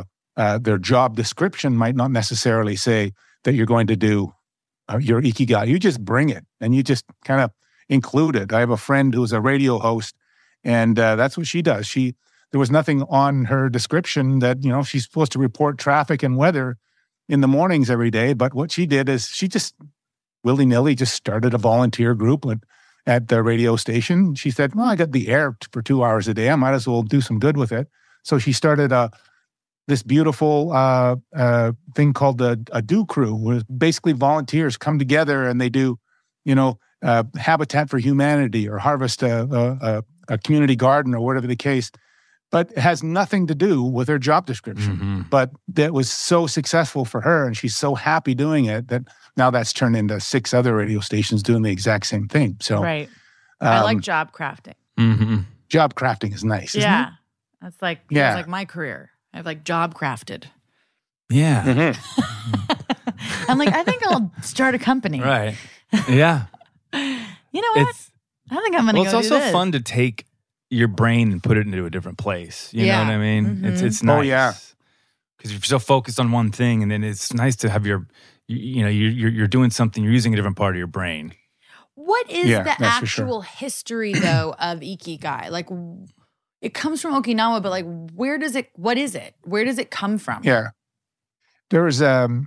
S7: job description might not necessarily say that you're going to do your Ikigai, you just bring it and you just kind of include it. I have a friend who's a radio host, and that's what she does. There was nothing on her description that, you know, she's supposed to report traffic and weather in the mornings every day. But what she did is she just willy-nilly just started a volunteer group at the radio station. She said, well, I got the air for 2 hours a day. I might as well do some good with it. So she started this beautiful thing called a Do Crew, where basically volunteers come together and they do, you know, Habitat for Humanity or harvest a community garden or whatever the case. But it has nothing to do with her job description. But that was so successful for her, and she's so happy doing it that now that's turned into 6 other radio stations doing the exact same thing. So,
S9: right. I like job crafting.
S7: Job crafting is nice, isn't it?
S9: That's like my career. I've like job crafted.
S8: Yeah.
S9: I'm like, I think I'll start a company.
S8: Right. Yeah.
S9: You know what? I think I'm going to go do this.
S8: Well, it's also fun to take your brain and put it into a different place. You know what I mean? It's nice.
S7: Oh, yeah.
S8: Because you're so focused on one thing, and then it's nice to have you're doing something, you're using a different part of your brain.
S9: What is the actual history, though, of Ikigai? Like, it comes from Okinawa, but like, what is it? Where does it come from?
S7: Yeah. There was,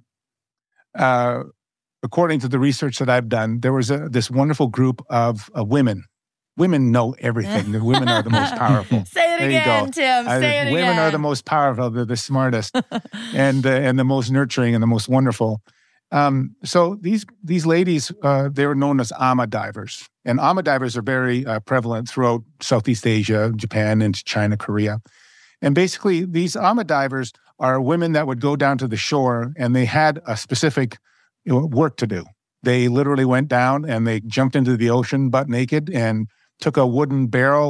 S7: according to the research that I've done, there was this wonderful group of women. Women know everything. The women are the most powerful.
S9: Say it again, Tim. Say it again.
S7: Women are the most powerful. They're the smartest, and the most nurturing and the most wonderful. So these ladies, they were known as Ama divers, and Ama divers are very prevalent throughout Southeast Asia, Japan, into China, Korea. And basically, these Ama divers are women that would go down to the shore, and they had a specific work to do. They literally went down and they jumped into the ocean butt naked and took a wooden barrel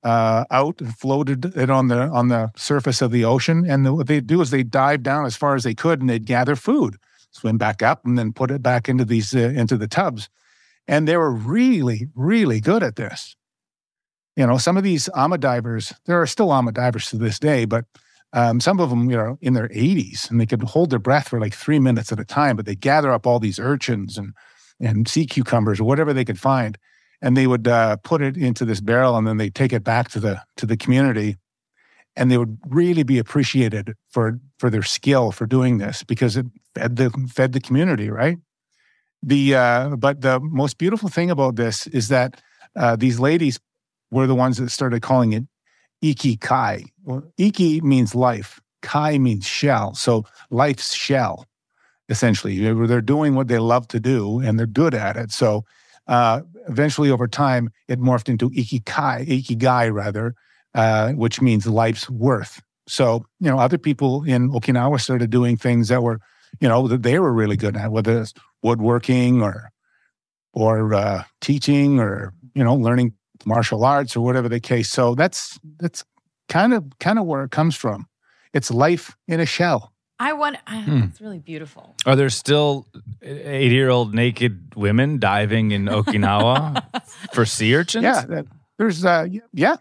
S7: out and floated it on the surface of the ocean. And what they'd do is they'd dive down as far as they could, and they'd gather food, swim back up, and then put it back into these into the tubs. And they were really, really good at this. Some of these AMA divers, there are still AMA divers to this day, but some of them, in their 80s, and they could hold their breath for like 3 minutes at a time, but they gather up all these urchins and sea cucumbers or whatever they could find, and they would put it into this barrel, and then they take it back to the community, and they would really be appreciated for their skill for doing this, because it fed the community, right? But the most beautiful thing about this is that these ladies were the ones that started calling it ikigai. Well, iki means life, kai means shell, so life's shell, essentially. They're doing what they love to do, and they're good at it. So eventually, over time, it morphed into ikigai rather, which means life's worth. So, other people in Okinawa started doing things that were, that they were really good at, whether it's woodworking or teaching or, learning martial arts or whatever the case. So that's kind of where it comes from. It's life in a shell.
S9: It's really beautiful.
S8: Are there still 80-year-old naked women diving in Okinawa for sea urchins?
S7: Yeah, there's yeah.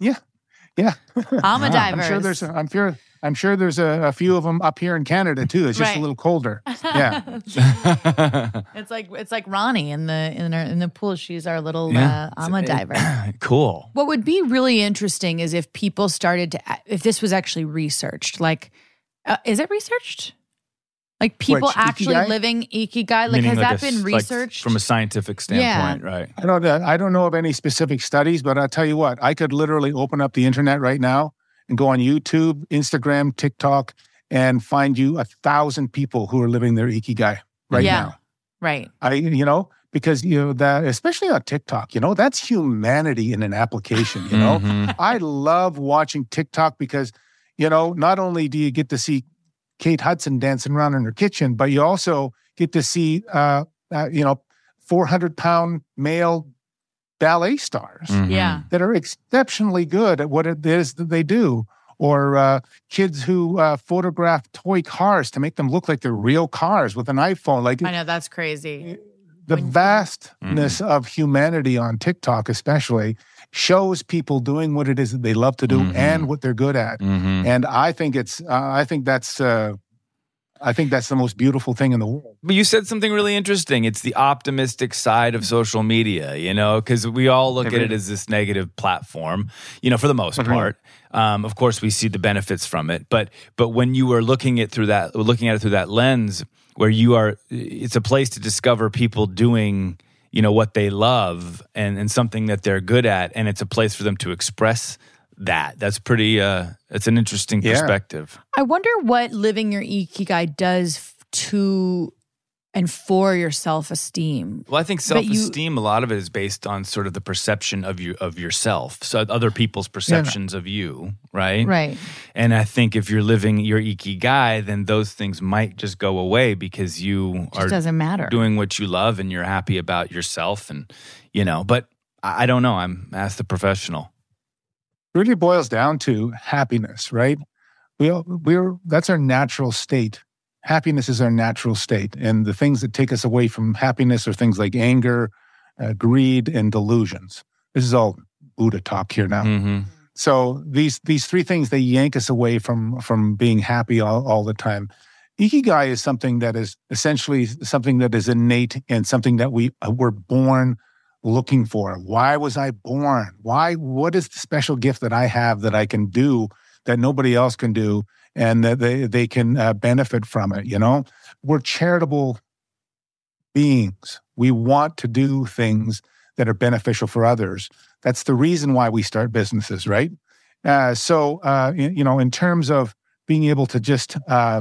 S9: AMA divers.
S7: I'm sure there's a few of them up here in Canada too. It's just a little colder. Yeah.
S9: It's like Ronnie in the pool. She's our little AMA diver.
S8: Cool.
S9: What would be really interesting is if people started to, if this was actually researched, like, is it researched? Like people actually living ikigai? Like, has that been researched?
S8: From a scientific standpoint, right?
S7: I don't know of any specific studies, but I'll tell you what, I could literally open up the internet right now and go on YouTube, Instagram, TikTok, and find you 1,000 people who are living their ikigai right now.
S9: Right.
S7: Because that, especially on TikTok, that's humanity in an application. I love watching TikTok because, not only do you get to see Kate Hudson dancing around in her kitchen, but you also get to see 400-pound male ballet stars that are exceptionally good at what it is that they do, or kids who photograph toy cars to make them look like they're real cars with an iPhone. Like,
S9: I know, that's crazy.
S7: The vastness of humanity on TikTok especially shows people doing what it is that they love to do and what they're good at. And I think that's the most beautiful thing in the world.
S8: But you said something really interesting. It's the optimistic side of social media, because we all look at it as this negative platform, for the most part. Of course, we see the benefits from it. But when you are looking at it through that lens, where it's a place to discover people doing, what they love and something that they're good at, and it's a place for them to express that. That's pretty, it's an interesting perspective.
S9: I wonder what living your ikigai does to and for your self-esteem.
S8: Well, I think self-esteem, a lot of it is based on sort of the perception of yourself. So other people's perceptions of you, right?
S9: Right.
S8: And I think if you're living your ikigai, then those things might just go away because you are
S9: doesn't matter.
S8: Doing what you love and you're happy about yourself. And, but I don't know. I'm asked the professional.
S7: It really boils down to happiness, right? That's our natural state. Happiness is our natural state. And the things that take us away from happiness are things like anger, greed, and delusions. This is all Buddha talk here now. So these three things, they yank us away from being happy all the time. Ikigai is something that is essentially something that is innate and something that we were born looking for. Why was I born? What is the special gift that I have that I can do that nobody else can do, and that they can benefit from it? We're charitable beings. We want to do things that are beneficial for others. That's the reason why we start businesses, right? So in terms of being able to just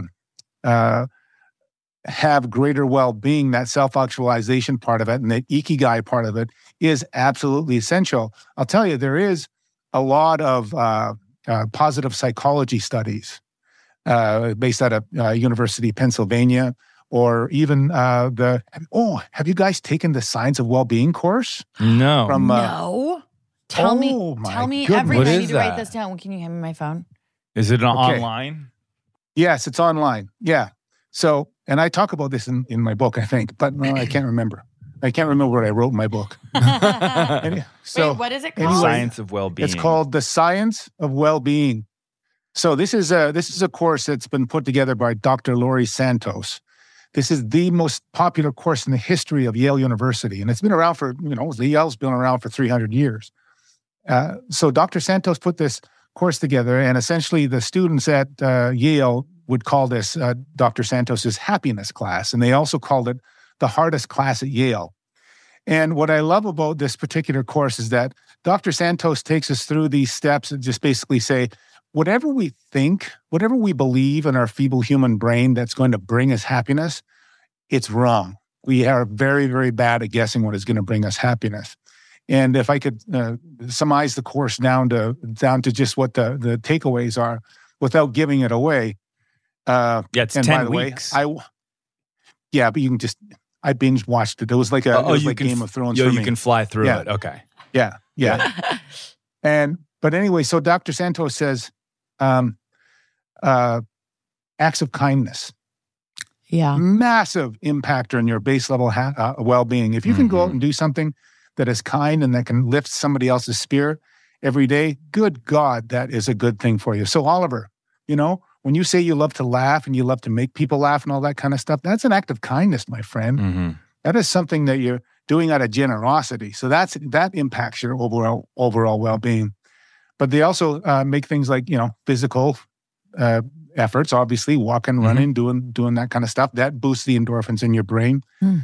S7: have greater well-being, that self-actualization part of it and the ikigai part of it is absolutely essential. I'll tell you, there is a lot of positive psychology studies based out of University of Pennsylvania, or even have you guys taken the Science of Well-Being course?
S8: No.
S9: No. Tell me everything.
S8: What
S9: I
S8: is
S9: need to
S8: that?
S9: write this down. Can you hand me my phone?
S8: Is it online?
S7: Yes, it's online. Yeah. So, and I talk about this in my book, I think, but no, I can't remember. I can't remember what I wrote in my book.
S9: Wait, what is it called?
S7: Anyway,
S8: Science of Well-Being.
S7: It's called The Science of Well-Being. So this is a course that's been put together by Dr. Laurie Santos. This is the most popular course in the history of Yale University, and it's been around for, Yale's been around for 300 years. So Dr. Santos put this course together, and essentially the students at Yale would call this Dr. Santos's happiness class, and they also called it the hardest class at Yale. And what I love about this particular course is that Dr. Santos takes us through these steps and just basically say, whatever we think, whatever we believe in our feeble human brain that's going to bring us happiness, it's wrong. We are very, very bad at guessing what is going to bring us happiness. And if I could surmise the course down to just what the takeaways are without giving it away.
S8: It's 10 weeks.
S7: But you can just, I binge watched it. It was like Game of Thrones for me.
S8: You can fly through it. Okay.
S7: Yeah. But anyway, so Dr. Santos says, acts of kindness.
S9: Yeah.
S7: Massive impactor in your base level well-being. If you can go out and do something that is kind and that can lift somebody else's spirit every day, good God, that is a good thing for you. So Oliver, when you say you love to laugh and you love to make people laugh and all that kind of stuff, that's an act of kindness, my friend.
S8: Mm-hmm.
S7: That is something that you're doing out of generosity. So that impacts your overall well-being. But they also make things like, physical efforts, obviously, walking, running, doing that kind of stuff. That boosts the endorphins in your brain.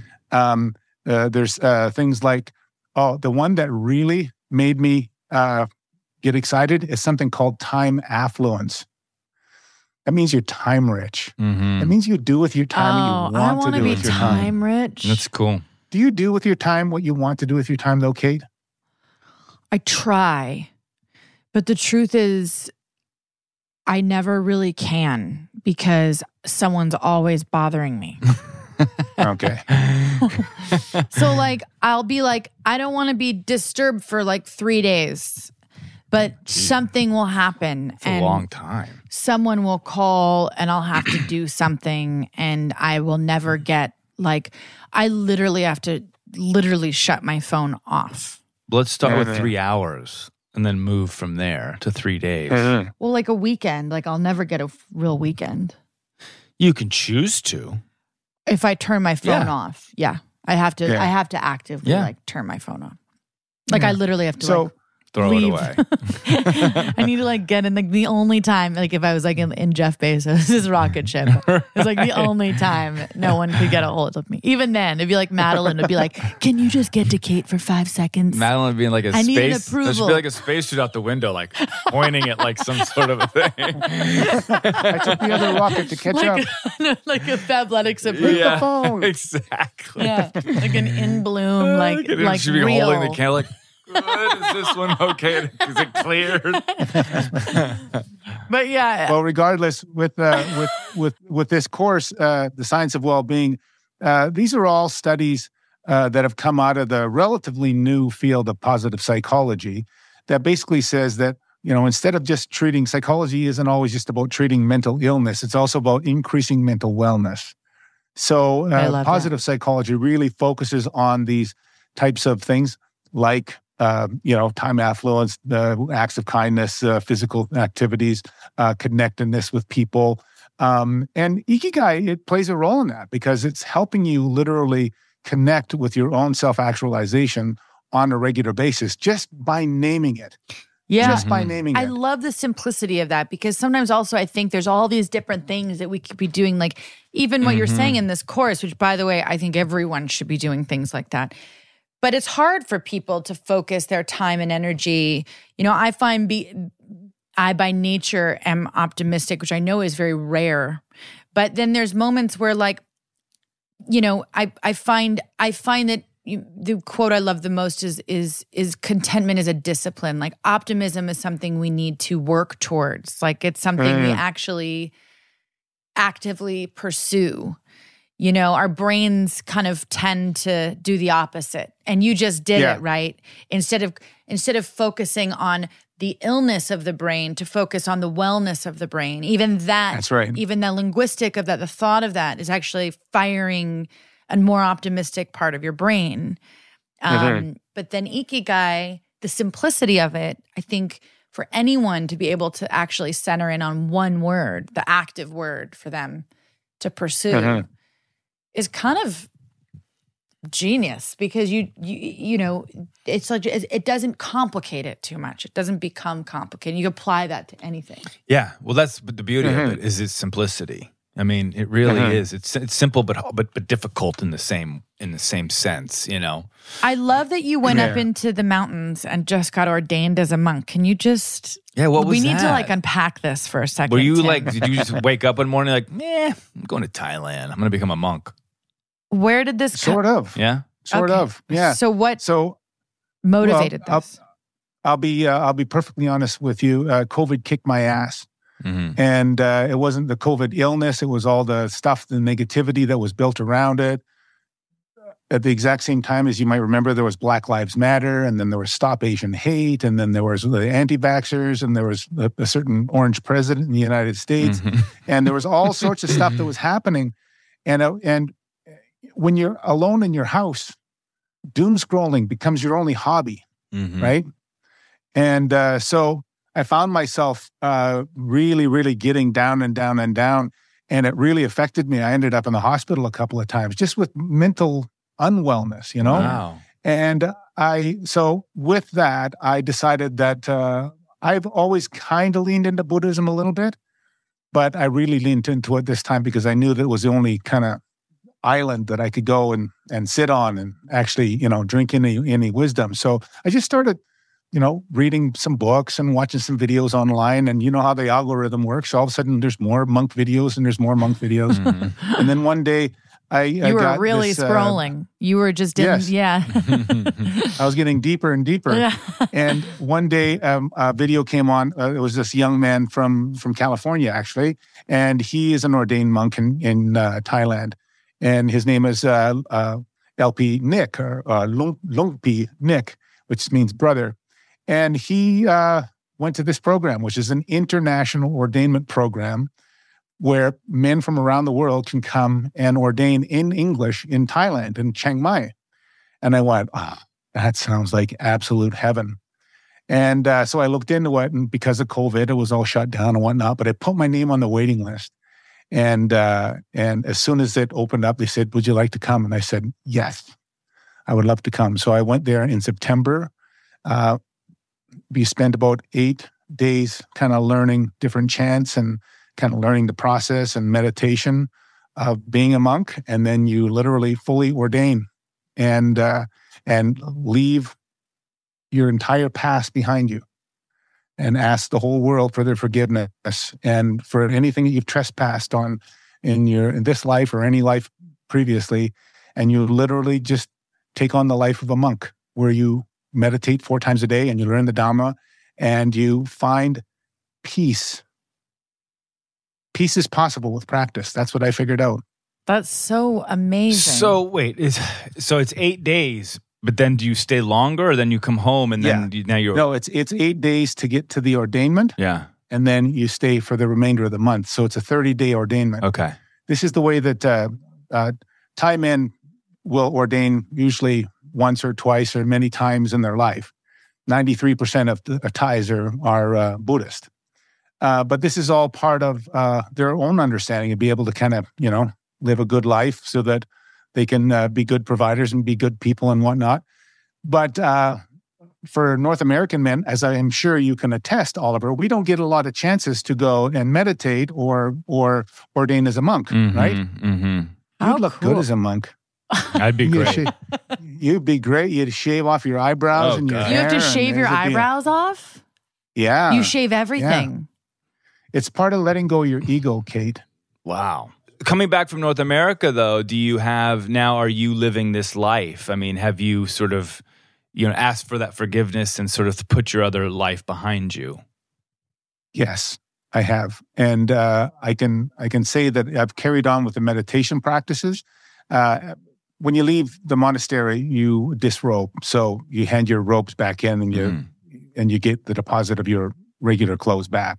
S7: There's things like, the one that really made me get excited is something called time affluence. That means you're time rich.
S8: Mm-hmm.
S7: That means you do with your time what you want to do with your time.
S9: I want to be time rich.
S8: That's cool.
S7: Do you do with your time what you want to do with your time, though, Kate?
S9: I try. But the truth is, I never really can because someone's always bothering me.
S7: Okay.
S9: So I'll be like, I don't want to be disturbed for 3 days, but something will happen.
S8: It's a long time.
S9: Someone will call and I'll have to do something and I will never get I literally have to shut my phone off.
S8: Let's start with 3 hours. And then move from there to 3 days.
S7: Mm-hmm.
S9: Well, a weekend. I'll never get a real weekend.
S8: You can choose to.
S9: If I turn my phone off. Yeah. I have to I have to actively turn my phone off. I literally have to
S8: throw
S9: leave.
S8: it away.
S9: I need to get in the only time, if I was in Jeff Bezos' rocket ship, it's the only time no one could get a hold of me. Even then, it'd be Madeline would be can you just get to Kate for 5 seconds?
S8: Madeline would be in
S9: I need an
S8: space.
S9: approval.
S8: There should be a spacesuit out the window, pointing at some sort of a thing.
S7: I took the other rocket to catch up.
S9: A Fabletics approval.
S7: The phone.
S8: Exactly.
S9: Yeah. An in bloom,
S8: she'd be
S9: real.
S8: holding the camera good. Is this one okay? Is it cleared?
S9: But yeah.
S7: Well, regardless, with this course, the Science of Well-Being, these are all studies that have come out of the relatively new field of positive psychology that basically says that, instead of just treating, psychology isn't always just about treating mental illness. It's also about increasing mental wellness. So positive psychology really focuses on these types of things like time affluence, acts of kindness, physical activities, connectedness with people. And Ikigai, it plays a role in that because it's helping you literally connect with your own self-actualization on a regular basis just by naming it.
S9: Yeah.
S7: Just by naming it.
S9: I love the simplicity of that because sometimes also I think there's all these different things that we could be doing, even what you're saying in this course, which, by the way, I think everyone should be doing things like that. But it's hard for people to focus their time and energy. I find I by nature am optimistic, which I know is very rare. But then there's moments where I find that the quote I love the most is contentment is a discipline. Optimism is something we need to work towards. It's something we actually actively pursue. our brains kind of tend to do the opposite. And you just did it, right? Instead of focusing on the illness of the brain, to focus on the wellness of the brain. Even that,
S7: that's right.
S9: Even the linguistic of that, the thought of that is actually firing a more optimistic part of your brain. But then Ikigai, the simplicity of it, I think for anyone to be able to actually center in on one word, the active word for them to pursue, is kind of genius, because it's like it doesn't complicate it too much. It doesn't become complicated. You apply that to anything.
S8: Yeah, well, that's the beauty of it, is its simplicity. I mean, it really is. It's simple, but difficult in the same sense.
S9: I love that you went up into the mountains and just got ordained as a monk. Can you just?
S8: Yeah, what was that?
S9: We need to unpack this for a second.
S8: Were you
S9: Tim.
S8: did you just wake up one morning I'm going to Thailand. I'm going to become a monk.
S9: Where did this?
S7: Sort of.
S8: Yeah.
S7: Sort of. Yeah.
S9: So what? Motivated this?
S7: I'll be perfectly honest with you. COVID kicked my ass. And it wasn't the COVID illness. It was all the stuff, the negativity that was built around it. At the exact same time, as you might remember, there was Black Lives Matter, and then there was Stop Asian Hate, and then there was the anti-vaxxers, and there was a certain orange president in the United States. And there was all sorts of stuff that was happening. And when you're alone in your house, doom scrolling becomes your only hobby, right? And so I found myself really, really getting down and down and down, and it really affected me. I ended up in the hospital a couple of times just with mental unwellness,
S8: Wow.
S7: And so with that, I decided that I've always kind of leaned into Buddhism a little bit, but I really leaned into it this time because I knew that it was the only kind of island that I could go and sit on and actually, drink any wisdom. So I just started reading some books and watching some videos online, and you know how the algorithm works. So all of a sudden there's more monk videos and there's more monk videos. And then one day
S9: you were really scrolling. You were just in,
S7: I was getting deeper and deeper.
S9: Yeah.
S7: And one day a video came on. It was this young man from California, actually. And he is an ordained monk in Thailand. And his name is LP Nick, or Lungpi Nick, which means brother. And he went to this program, which is an international ordainment program where men from around the world can come and ordain in English in Thailand, in Chiang Mai. And I went, that sounds like absolute heaven. And so I looked into it, and because of COVID, it was all shut down and whatnot, but I put my name on the waiting list. And as soon as it opened up, they said, would you like to come? And I said, yes, I would love to come. So I went there in September. We spent about 8 days kind of learning different chants and kind of learning the process and meditation of being a monk. And then you literally fully ordain and leave your entire past behind you and ask the whole world for their forgiveness and for anything that you've trespassed on in this life or any life previously. And you literally just take on the life of a monk, where you meditate 4 times a day and you learn the Dhamma and you find peace. Peace is possible with practice. That's what I figured out.
S9: That's so amazing.
S8: So wait, it's 8 days, but then do you stay longer, or then you come home and then now you're...
S7: No, it's 8 days to get to the ordainment.
S8: Yeah.
S7: And then you stay for the remainder of the month. So it's a 30-day ordainment.
S8: Okay.
S7: This is the way that Thai men will ordain usually once or twice or many times in their life. 93% of Thais are Buddhist. But this is all part of their own understanding and be able to kind of, live a good life so that they can be good providers and be good people and whatnot. But for North American men, as I am sure you can attest, Oliver, we don't get a lot of chances to go and meditate or ordain as a monk, right?
S8: Mm-hmm.
S7: You'd look good as a monk.
S8: I'd be great.
S7: You'd be great. You'd shave off your eyebrows and your hair.
S9: You have to shave your eyebrows off?
S7: Yeah.
S9: You shave everything.
S7: Yeah. It's part of letting go of your ego, Kate.
S8: Wow. Coming back from North America, though, are you living this life? I mean, have you sort of, asked for that forgiveness and sort of put your other life behind you?
S7: Yes. I have, and I can say that I've carried on with the meditation practices. When you leave the monastery, you disrobe, so you hand your robes back in, and you get the deposit of your regular clothes back.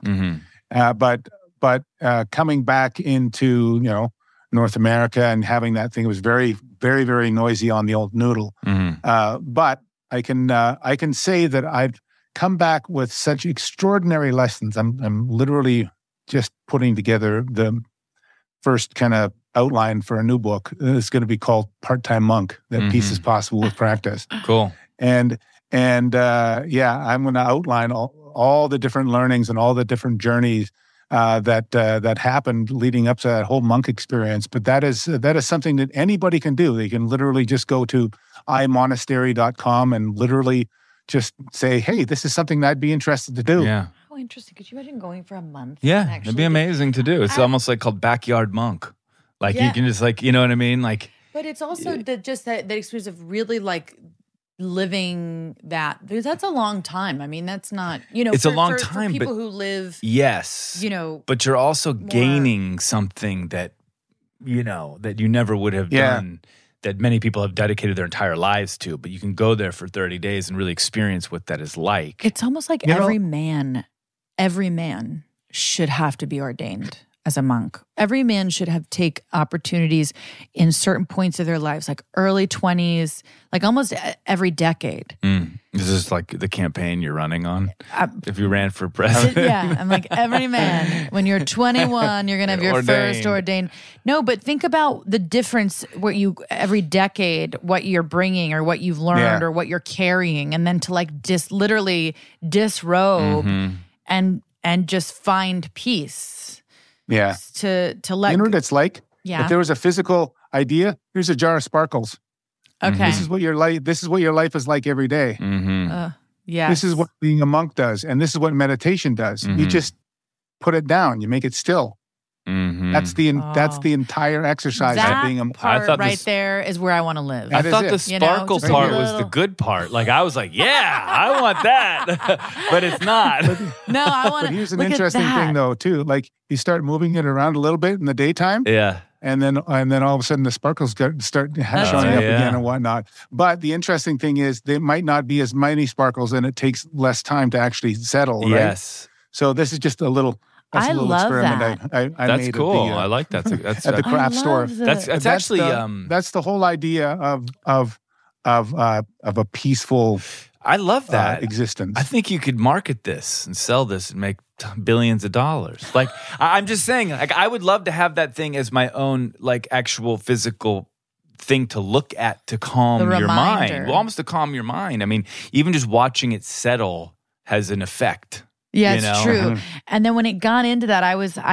S7: But coming back into North America and having that thing, it was very, very, very noisy on the old noodle. But I can say that I've come back with such extraordinary lessons. I'm literally just putting together the first kind of outline for a new book. It's going to be called Part-Time Monk, That Peace is Possible with Practice.
S8: Cool.
S7: And I'm going to outline all the different learnings and all the different journeys that happened leading up to that whole monk experience. But that is something that anybody can do. They can literally just go to iMonastery.com and literally just say, hey, this is something that I'd be interested to do.
S8: Yeah.
S9: How interesting. Could you imagine going for a month?
S8: Yeah, it'd be amazing to do. It's almost like called backyard monk. Like you can just you know what I mean? Like,
S9: but it's also that experience of really like living that. That's a long time. I mean, that's not,
S8: it's a long time.
S9: For people who live.
S8: Yes. But you're also gaining something that, that you never would have done, that many people have dedicated their entire lives to, but you can go there for 30 days and really experience what that is like.
S9: It's almost like every man should have to be ordained as a monk. Every man should take opportunities in certain points of their lives, like early 20s, like almost every decade.
S8: This is like the campaign you're running on. If you ran for president.
S9: Yeah, I'm like, every man, when you're 21, you're going to have your first ordained. No, but think about the difference every decade, what you're bringing or what you've learned or what you're carrying, and then to literally disrobe and just find peace.
S7: Yeah.
S9: To let
S7: you know what it's like?
S9: Yeah.
S7: If there was a physical idea, here's a jar of sparkles.
S9: Okay.
S7: This is what your life is like every day.
S9: Yeah.
S7: This is what being a monk does, and this is what meditation does. You just put it down. You make it still. That's the entire exercise of being a monk.
S9: Part there is where I want to live.
S8: I thought the sparkle part was the good part. Like I was like, yeah, I want that, but it's not.
S9: No, I want to.
S7: But here's an interesting thing, though, too. Like you start moving it around a little bit in the daytime.
S8: Yeah.
S7: And then all of a sudden the sparkles start showing up again and whatnot. But the interesting thing is there might not be as many sparkles, and it takes less time to actually settle. Right?
S8: Yes.
S7: So this is just a little. That's a little experiment I
S8: that's
S7: made.
S8: Cool. I like that.
S7: At the craft store.
S8: That's actually
S7: that's the whole idea of a peaceful.
S8: I love that
S7: existence.
S8: I think you could market this and sell this and make billions of dollars. Like I'm just saying, like I would love to have that thing as my own, like actual physical thing to look at to calm your mind. Well, almost to calm your mind. I mean, even just watching it settle has an effect.
S9: Yeah, it's true. And then when it got into that, I was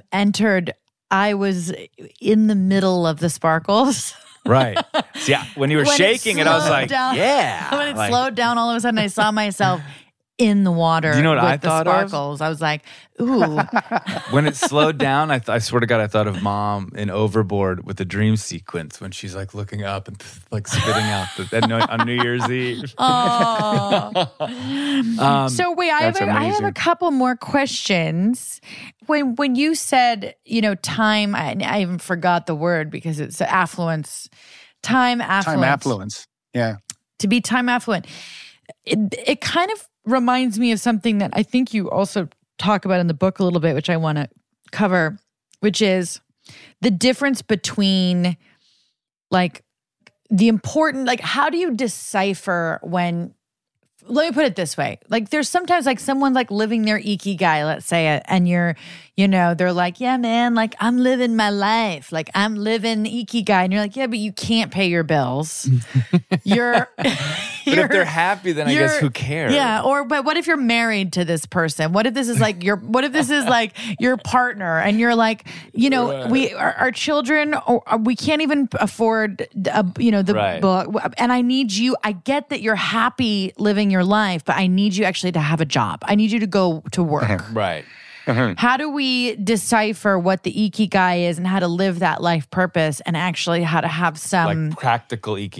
S9: in the middle of the sparkles.
S8: Right. So yeah, when you were shaking it, I was like, yeah.
S9: When it slowed down, all of a sudden I saw myself in the water.
S8: Do you know what
S9: with
S8: I thought
S9: the sparkles. I was like, ooh.
S8: When it slowed down, I swear to God, I thought of Mom in Overboard with the dream sequence when she's like looking up and like spitting out on New Year's Eve.
S9: Oh. So wait, I have a couple more questions. When you said, time, I even forgot the word because it's affluence. Time affluence.
S7: Time affluence. Yeah.
S9: To be time affluent. It kind of reminds me of something that I think you also talk about in the book a little bit, which I want to cover, which is the difference between like the important, like how do you decipher when, let me put it this way. Like there's sometimes like someone like living their ikigai, let's say, and you're, they're like, yeah, man, like I'm living my life. Like I'm living ikigai. And you're like, yeah, but you can't pay your bills.
S8: But if they're happy, then I guess who cares?
S9: Yeah. But what if you're married to this person? What if this is like your partner and you're like, our children, we can't even afford, the book. And I need you, I get that you're happy living your life, but I need you actually to have a job. I need you to go to work.
S8: Right.
S9: How do we decipher what the ikigai is and how to live that life purpose and actually how to have some
S8: like practical ikigai?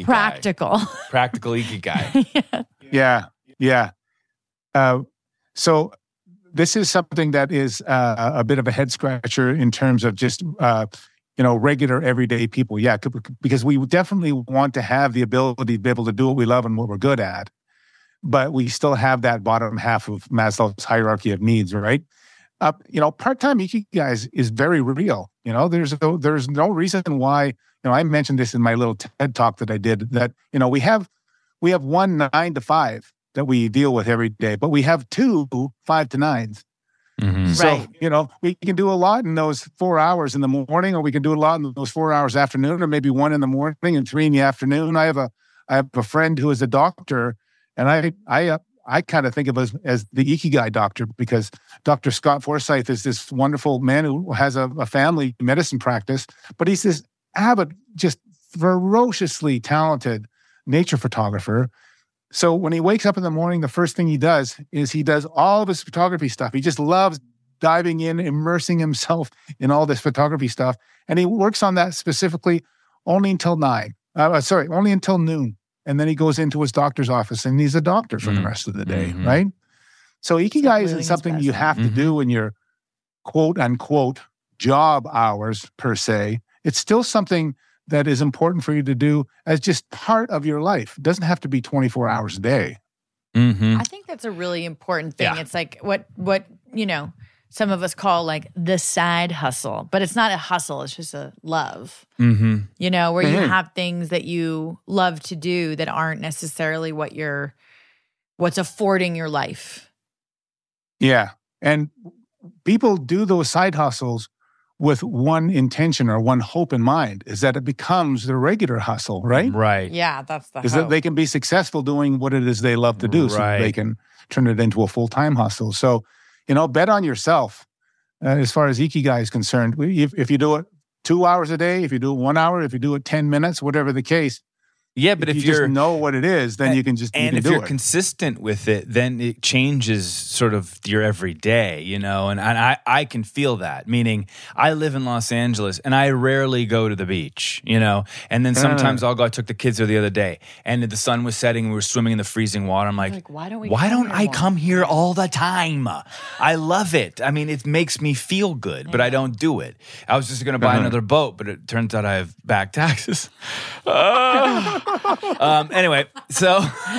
S9: Practical
S8: ikigai.
S7: Yeah. So this is something that is a bit of a head scratcher in terms of just, regular everyday people. Yeah, because we definitely want to have the ability to be able to do what we love and what we're good at. But we still have that bottom half of Maslow's hierarchy of needs, right? Part-time ikigai is very real. There's no reason why, I mentioned this in my little TED talk that I did, that, we have one 9 to 5 that we deal with every day, but we have 2 5 to 9s.
S8: Mm-hmm.
S7: So, we can do a lot in those 4 hours in the morning, or we can do a lot in those 4 hours afternoon, or maybe 1 in the morning and 3 in the afternoon. I have a friend who is a doctor, and I kind of think of us as the Ikigai doctor, because Dr. Scott Forsyth is this wonderful man who has a family medicine practice, but he's this avid, just ferociously talented nature photographer. So when he wakes up in the morning, the first thing he does is he does all of his photography stuff. He just loves diving in, immersing himself in all this photography stuff. And he works on that specifically only until only until noon. And then he goes into his doctor's office and he's a doctor for the rest of the day, right? So Ikigai isn't something you have to do in your quote unquote job hours per se. It's still something that is important for you to do as just part of your life. It doesn't have to be 24 hours a day.
S9: I think that's a really important thing. Yeah. It's like what some of us call like the side hustle, but it's not a hustle. It's just a love, where you have things that you love to do that aren't necessarily what's affording your life.
S7: Yeah. And people do those side hustles with one intention or one hope in mind, is that it becomes the regular hustle, right?
S8: Right.
S9: Yeah, that's the hope.
S7: Is that they can be successful doing what it is they love to do, so they can turn it into a full-time hustle. So, bet on yourself as far as Ikigai is concerned. If you do it 2 hours a day, if you do it 1 hour, if you do it 10 minutes, whatever the case.
S8: Yeah, but if you
S7: just know what it is, then you can just
S8: and if you're consistent with it, then it changes sort of your everyday, and I can feel that. Meaning, I live in Los Angeles and I rarely go to the beach, and then sometimes I'll go. I took the kids there the other day, and the sun was setting. We were swimming in the freezing water. I'm like, why don't I come here all the time? I love it. I mean, it makes me feel good, but I don't do it. I was just going to buy another boat, but it turns out I have back taxes. Anyway, so,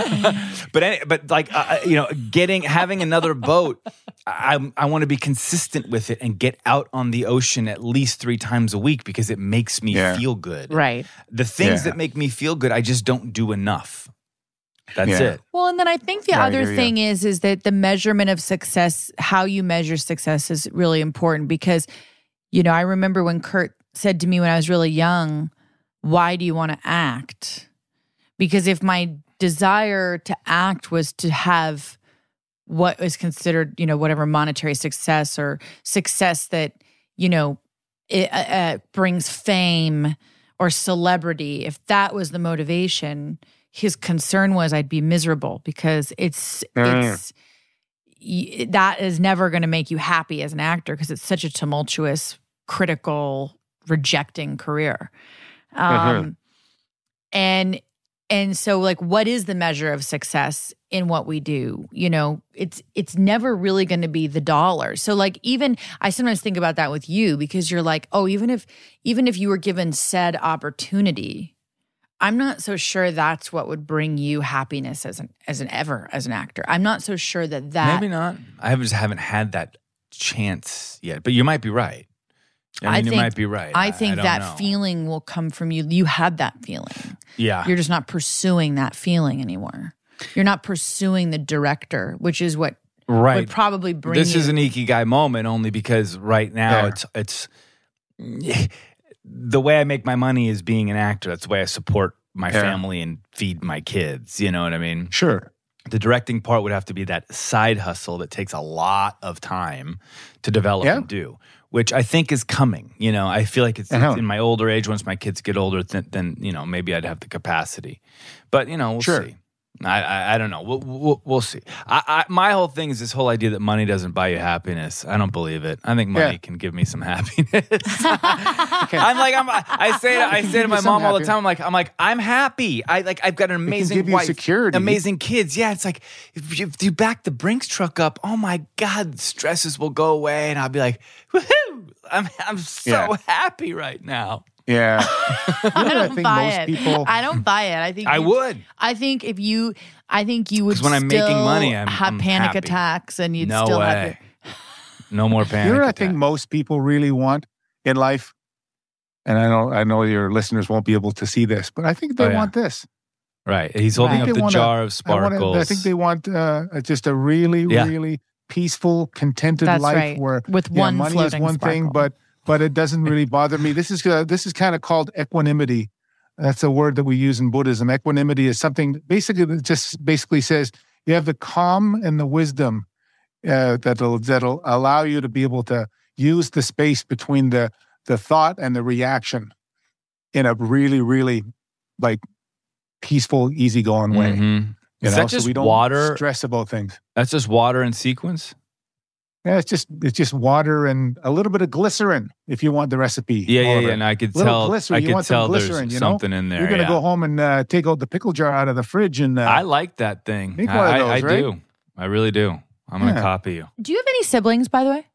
S8: having another boat, I want to be consistent with it and get out on the ocean at least 3 times a week because it makes me feel good.
S9: Right.
S8: The things that make me feel good, I just don't do enough. That's it.
S9: Well, and then I think the other thing is that the measurement of success, how you measure success is really important because, I remember when Kurt said to me when I was really young, why do you want to act? Because if my desire to act was to have what is considered, whatever monetary success or success that, it brings fame or celebrity, if that was the motivation, his concern was I'd be miserable because that is never going to make you happy as an actor because it's such a tumultuous, critical, rejecting career. And so, like, what is the measure of success in what we do? It's never really going to be the dollar. So, like, even I sometimes think about that with you because you're like, oh, even if you were given said opportunity, I'm not so sure that's what would bring you happiness as an actor. I'm not so sure that
S8: maybe not. I just haven't had that chance yet. But you might be right. I think you might be right.
S9: I think that feeling will come from you. You had that feeling.
S8: Yeah.
S9: You're just not pursuing that feeling anymore. You're not pursuing the director, which is what would probably bring
S8: This is an Ikigai moment only because right now it's the way I make my money is being an actor. That's the way I support my family and feed my kids. You know what I mean?
S7: Sure.
S8: The directing part would have to be that side hustle that takes a lot of time to develop and do, which I think is coming. I feel like it's in my older age, once my kids get older, then maybe I'd have the capacity. But, we'll see. I don't know. We'll see. My whole thing is this whole idea that money doesn't buy you happiness. I don't believe it. I think money can give me some happiness. I say to my mom all the time. I'm happy. I've got an amazing wife, security, amazing kids. Yeah, it's like if you back the Brinks truck up, oh my God, stresses will go away, and I'll be like, woohoo! I'm so happy right now.
S7: Yeah.
S9: I don't buy it. I don't buy it. I think
S8: I would.
S9: I think you would
S8: when I'm making money, I'm
S9: panic
S8: happy.
S9: attacks and you'd
S8: no
S9: still
S8: way.
S9: have
S8: No more panic.
S7: You know what I think most people really want in life? And I know your listeners won't be able to see this, but I think they want this.
S8: Right. He's holding up the jar of sparkles.
S7: I think they want just a really, really peaceful, contented life where
S9: with one
S7: money is one thing, but it doesn't really bother me. This is kind of called equanimity. That's a word that we use in Buddhism. Equanimity is something that just says you have the calm and the wisdom that'll allow you to be able to use the space between the thought and the reaction in a really, really peaceful, easygoing way.
S8: Mm-hmm. Is that just
S7: so we don't
S8: water?
S7: Stress about things.
S8: That's just water and sequence.
S7: Yeah, it's just water and a little bit of glycerin if you want the recipe.
S8: Yeah. And I could tell.
S7: Glycerin.
S8: I could tell there's something in there.
S7: You're gonna go home and take out the pickle jar out of the fridge and.
S8: I like that thing.
S7: Make one of those,
S8: I
S7: right?
S8: do. I really do. I'm gonna copy you.
S9: Do you have any siblings, by the way?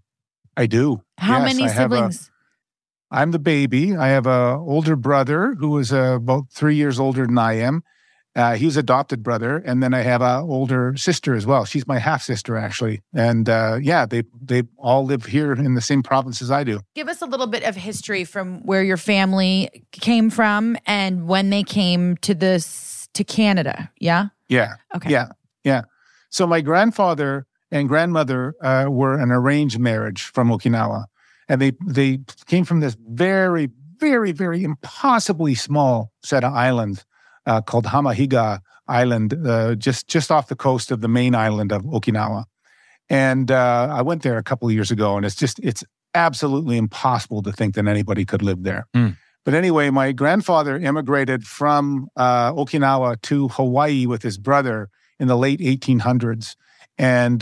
S7: I do.
S9: How many siblings?
S7: I'm the baby. I have an older brother who is about 3 years older than I am. He was adopted brother, and then I have an older sister as well. She's my half sister, actually, and they all live here in the same province as I do.
S9: Give us a little bit of history from where your family came from and when they came to Canada. Yeah.
S7: Yeah.
S9: Okay.
S7: Yeah. So my grandfather and grandmother were an arranged marriage from Okinawa, and they came from this very, very, very impossibly small set of islands. Called Hamahiga Island, just off the coast of the main island of Okinawa. And I went there a couple of years ago, and it's absolutely impossible to think that anybody could live there. Mm. But anyway, my grandfather immigrated from Okinawa to Hawaii with his brother in the late 1800s. And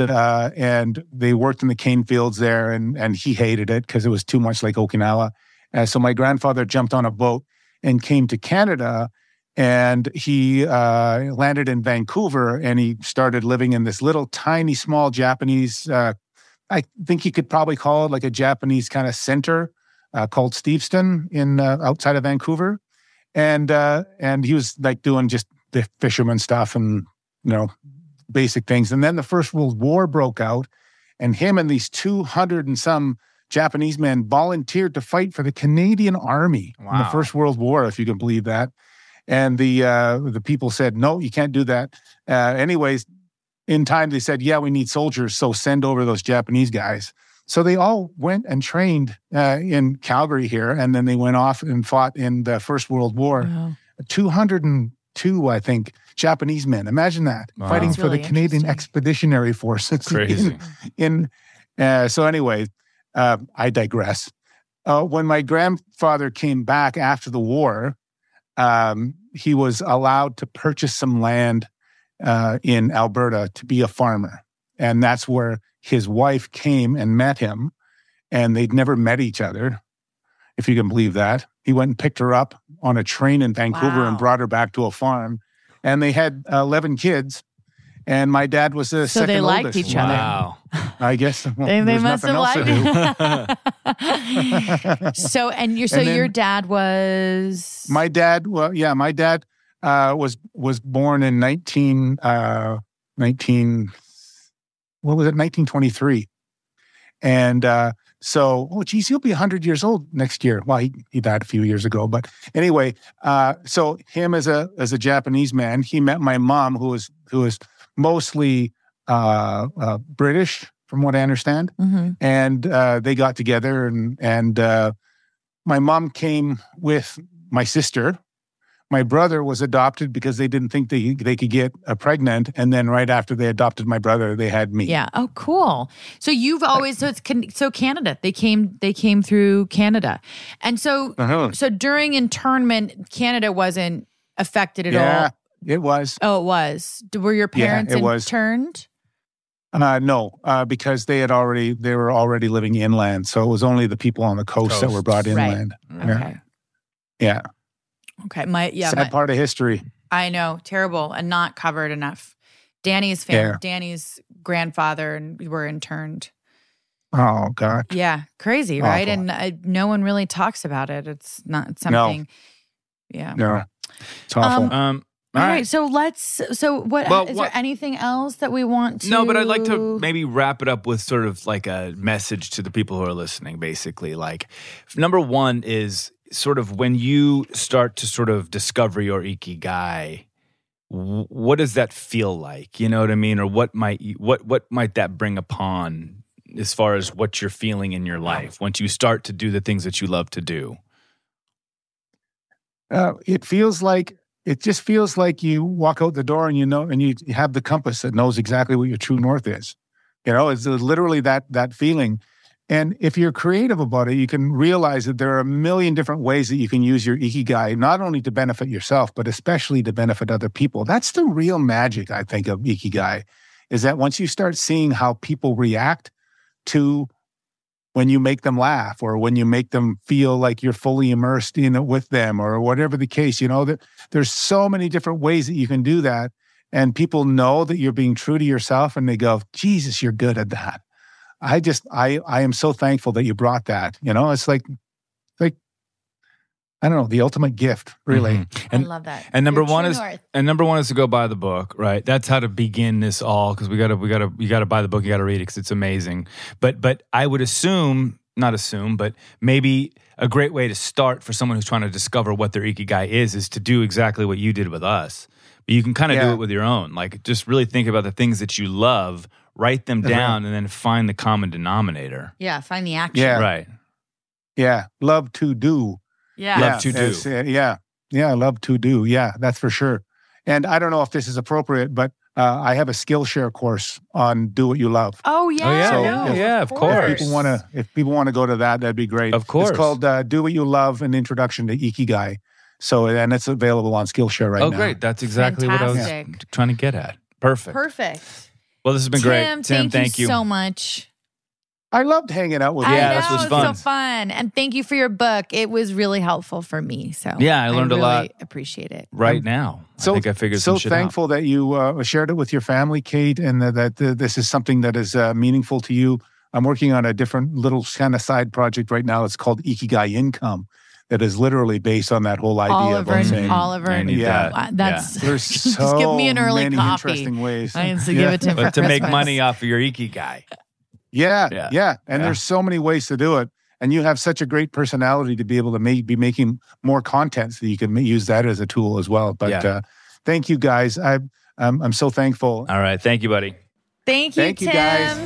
S7: they worked in the cane fields there, and he hated it because it was too much like Okinawa. So my grandfather jumped on a boat and came to Canada. And he landed in Vancouver, and he started living in this little tiny, small Japanese, I think you could probably call it like a Japanese kind of center called Steveston in outside of Vancouver. And he was doing just the fisherman stuff and, basic things. And then the First World War broke out, and him and these 200 and some Japanese men volunteered to fight for the Canadian Army in the First World War, if you can believe that. And the people said, no, you can't do that. Anyways, in time, they said, yeah, we need soldiers, so send over those Japanese guys. So they all went and trained in Calgary here, and then they went off and fought in the First World War. Wow. 202, I think, Japanese men. Imagine that, fighting
S9: That's
S7: for
S9: really
S7: the Canadian Expeditionary Force.
S8: That's crazy.
S7: So anyway, I digress. When my grandfather came back after the war, he was allowed to purchase some land in Alberta to be a farmer. And that's where his wife came and met him. And they'd never met each other, if you can believe that. He went and picked her up on a train in Vancouver and brought her back to a farm. And they had 11 kids. And my dad was the second oldest.
S9: So they liked each other.
S8: Wow.
S7: I guess
S9: they must have liked. Your dad was.
S7: My dad. Well, yeah, my dad was born in 1923, and he'll be 100 years old next year. Well, he died a few years ago, but anyway, so him as a Japanese man, he met my mom, who was mostly British, from what I understand. Mm-hmm. And they got together, and my mom came with my sister. My brother was adopted because they didn't think they could get pregnant. And then right after they adopted my brother, they had me.
S9: Yeah. Oh, cool. So you've always, so Canada, they came through Canada. And so, so during internment, Canada wasn't affected at all.
S7: it was.
S9: Oh, it was. Were your parents interned?
S7: No, because they were already living inland, so it was only the people on the coast that were brought inland.
S9: Right. Okay.
S7: Yeah.
S9: Okay.
S7: Sad part of history.
S9: I know, terrible and not covered enough. Danny's grandfather were interned.
S7: Oh God.
S9: Yeah, crazy,
S7: awful.
S9: Right? And no one really talks about it. It's not something.
S7: No.
S9: Yeah.
S7: No. It's awful.
S9: All right. So is there anything else that we want to?
S8: No, but I'd like to maybe wrap it up with sort of like a message to the people who are listening, basically. Like, number one is sort of when you start to sort of discover your ikigai, what does that feel like? You know what I mean? Or what might that bring upon as far as what you're feeling in your life once you start to do the things that you love to do?
S7: It just feels like you walk out the door and you have the compass that knows exactly what your true north is. It's literally that feeling. And if you're creative about it, you can realize that there are a million different ways that you can use your ikigai, not only to benefit yourself, but especially to benefit other people. That's the real magic, I think, of ikigai, is that once you start seeing how people react to when you make them laugh or when you make them feel like you're fully immersed in it with them or whatever the case, that there's so many different ways that you can do that. And people know that you're being true to yourself and they go, Jesus, you're good at that. I am so thankful that you brought that. It's like, I don't know, the ultimate gift, really.
S8: Mm-hmm.
S9: I love that.
S8: And number one is to go buy the book, right? That's how to begin this all, because you got to buy the book, you got to read it because it's amazing. But I would but maybe a great way to start for someone who's trying to discover what their ikigai is to do exactly what you did with us. But you can kind of do it with your own. Like, just really think about the things that you love, write them down, and then find the common denominator.
S9: Yeah, find the action.
S7: Yeah.
S8: Right.
S7: Yeah, love to do.
S9: Yeah.
S8: Love to do.
S7: Love to do. Yeah, that's for sure. And I don't know if this is appropriate, but I have a Skillshare course on do what you love.
S9: Oh yeah.
S8: So of course.
S7: If people want to go to that, that'd be great.
S8: Of course.
S7: It's called Do What You Love: An Introduction to Ikigai. So, and it's available on Skillshare right now.
S8: Oh, great. That's exactly what I was trying to get at. Perfect. Well, this has been great. Tim, thank you
S9: so much.
S7: I loved hanging out with you.
S8: Yeah, this was fun.
S9: So fun. And thank you for your book. It was really helpful for me. So
S8: yeah, I learned a lot.
S9: Appreciate it.
S8: Right now. I think I figured some shit out.
S7: So thankful that you shared it with your family, Kate, and that this is something that is meaningful to you. I'm working on a different little kind of side project right now. It's called Ikigai Income. That is literally based on that whole idea of saying,
S9: Oliver, that's
S7: there's
S9: so
S7: just
S9: give me an early
S7: many
S9: coffee.
S7: Interesting ways.
S9: I need to give it to him for
S8: to
S9: Christmas.
S8: make money off of your ikigai.
S7: Yeah. And there's so many ways to do it. And you have such a great personality to be able to be making more content so you can use that as a tool as well. But thank you guys. I'm so thankful.
S8: All right. Thank you, buddy.
S9: Thank you,
S7: Tim. Guys.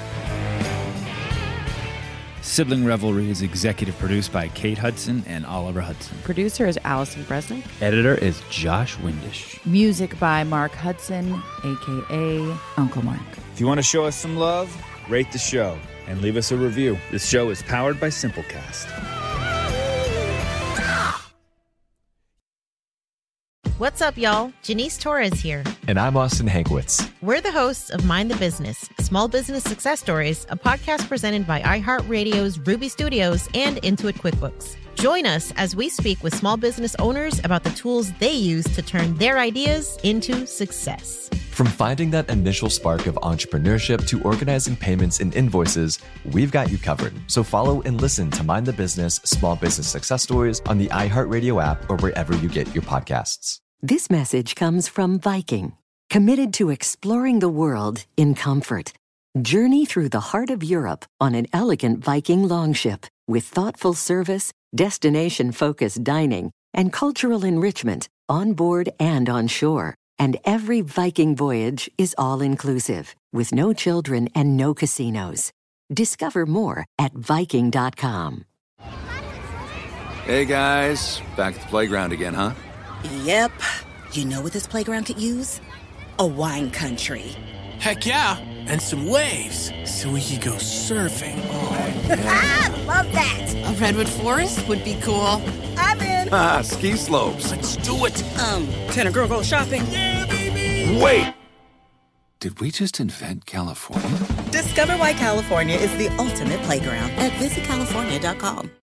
S1: Sibling Revelry is executive produced by Kate Hudson and Oliver Hudson.
S5: Producer is Allison Bresnick.
S1: Editor is Josh Windish.
S9: Music by Mark Hudson, a.k.a. Uncle Mark.
S1: If you want to show us some love, rate the show and leave us a review. This show is powered by Simplecast.
S10: What's up, y'all? Janice Torres here.
S11: And I'm Austin Hankwitz.
S10: We're the hosts of Mind the Business, Small Business Success Stories, a podcast presented by iHeartRadio's Ruby Studios and Intuit QuickBooks. Join us as we speak with small business owners about the tools they use to turn their ideas into success.
S11: From finding that initial spark of entrepreneurship to organizing payments and invoices, we've got you covered. So follow and listen to Mind the Business, Small Business Success Stories on the iHeartRadio app or wherever you get your podcasts.
S12: This message comes from Viking, committed to exploring the world in comfort. Journey through the heart of Europe on an elegant Viking longship with thoughtful service, destination-focused dining, and cultural enrichment on board and on shore. And every Viking voyage is all-inclusive, with no children and no casinos. Discover more at Viking.com.
S13: Hey, guys. Back at the playground again, huh?
S14: Yep. You know what this playground could use? A wine country.
S15: Heck yeah. And some waves, so we could go surfing.
S14: Oh, yeah. Love that.
S15: A redwood forest would be cool.
S14: I'm in.
S13: Ski slopes.
S15: Let's do it.
S14: Can a girl go shopping?
S15: Yeah,
S13: Wait! Did we just invent California?
S14: Discover why California is the ultimate playground at visitcalifornia.com.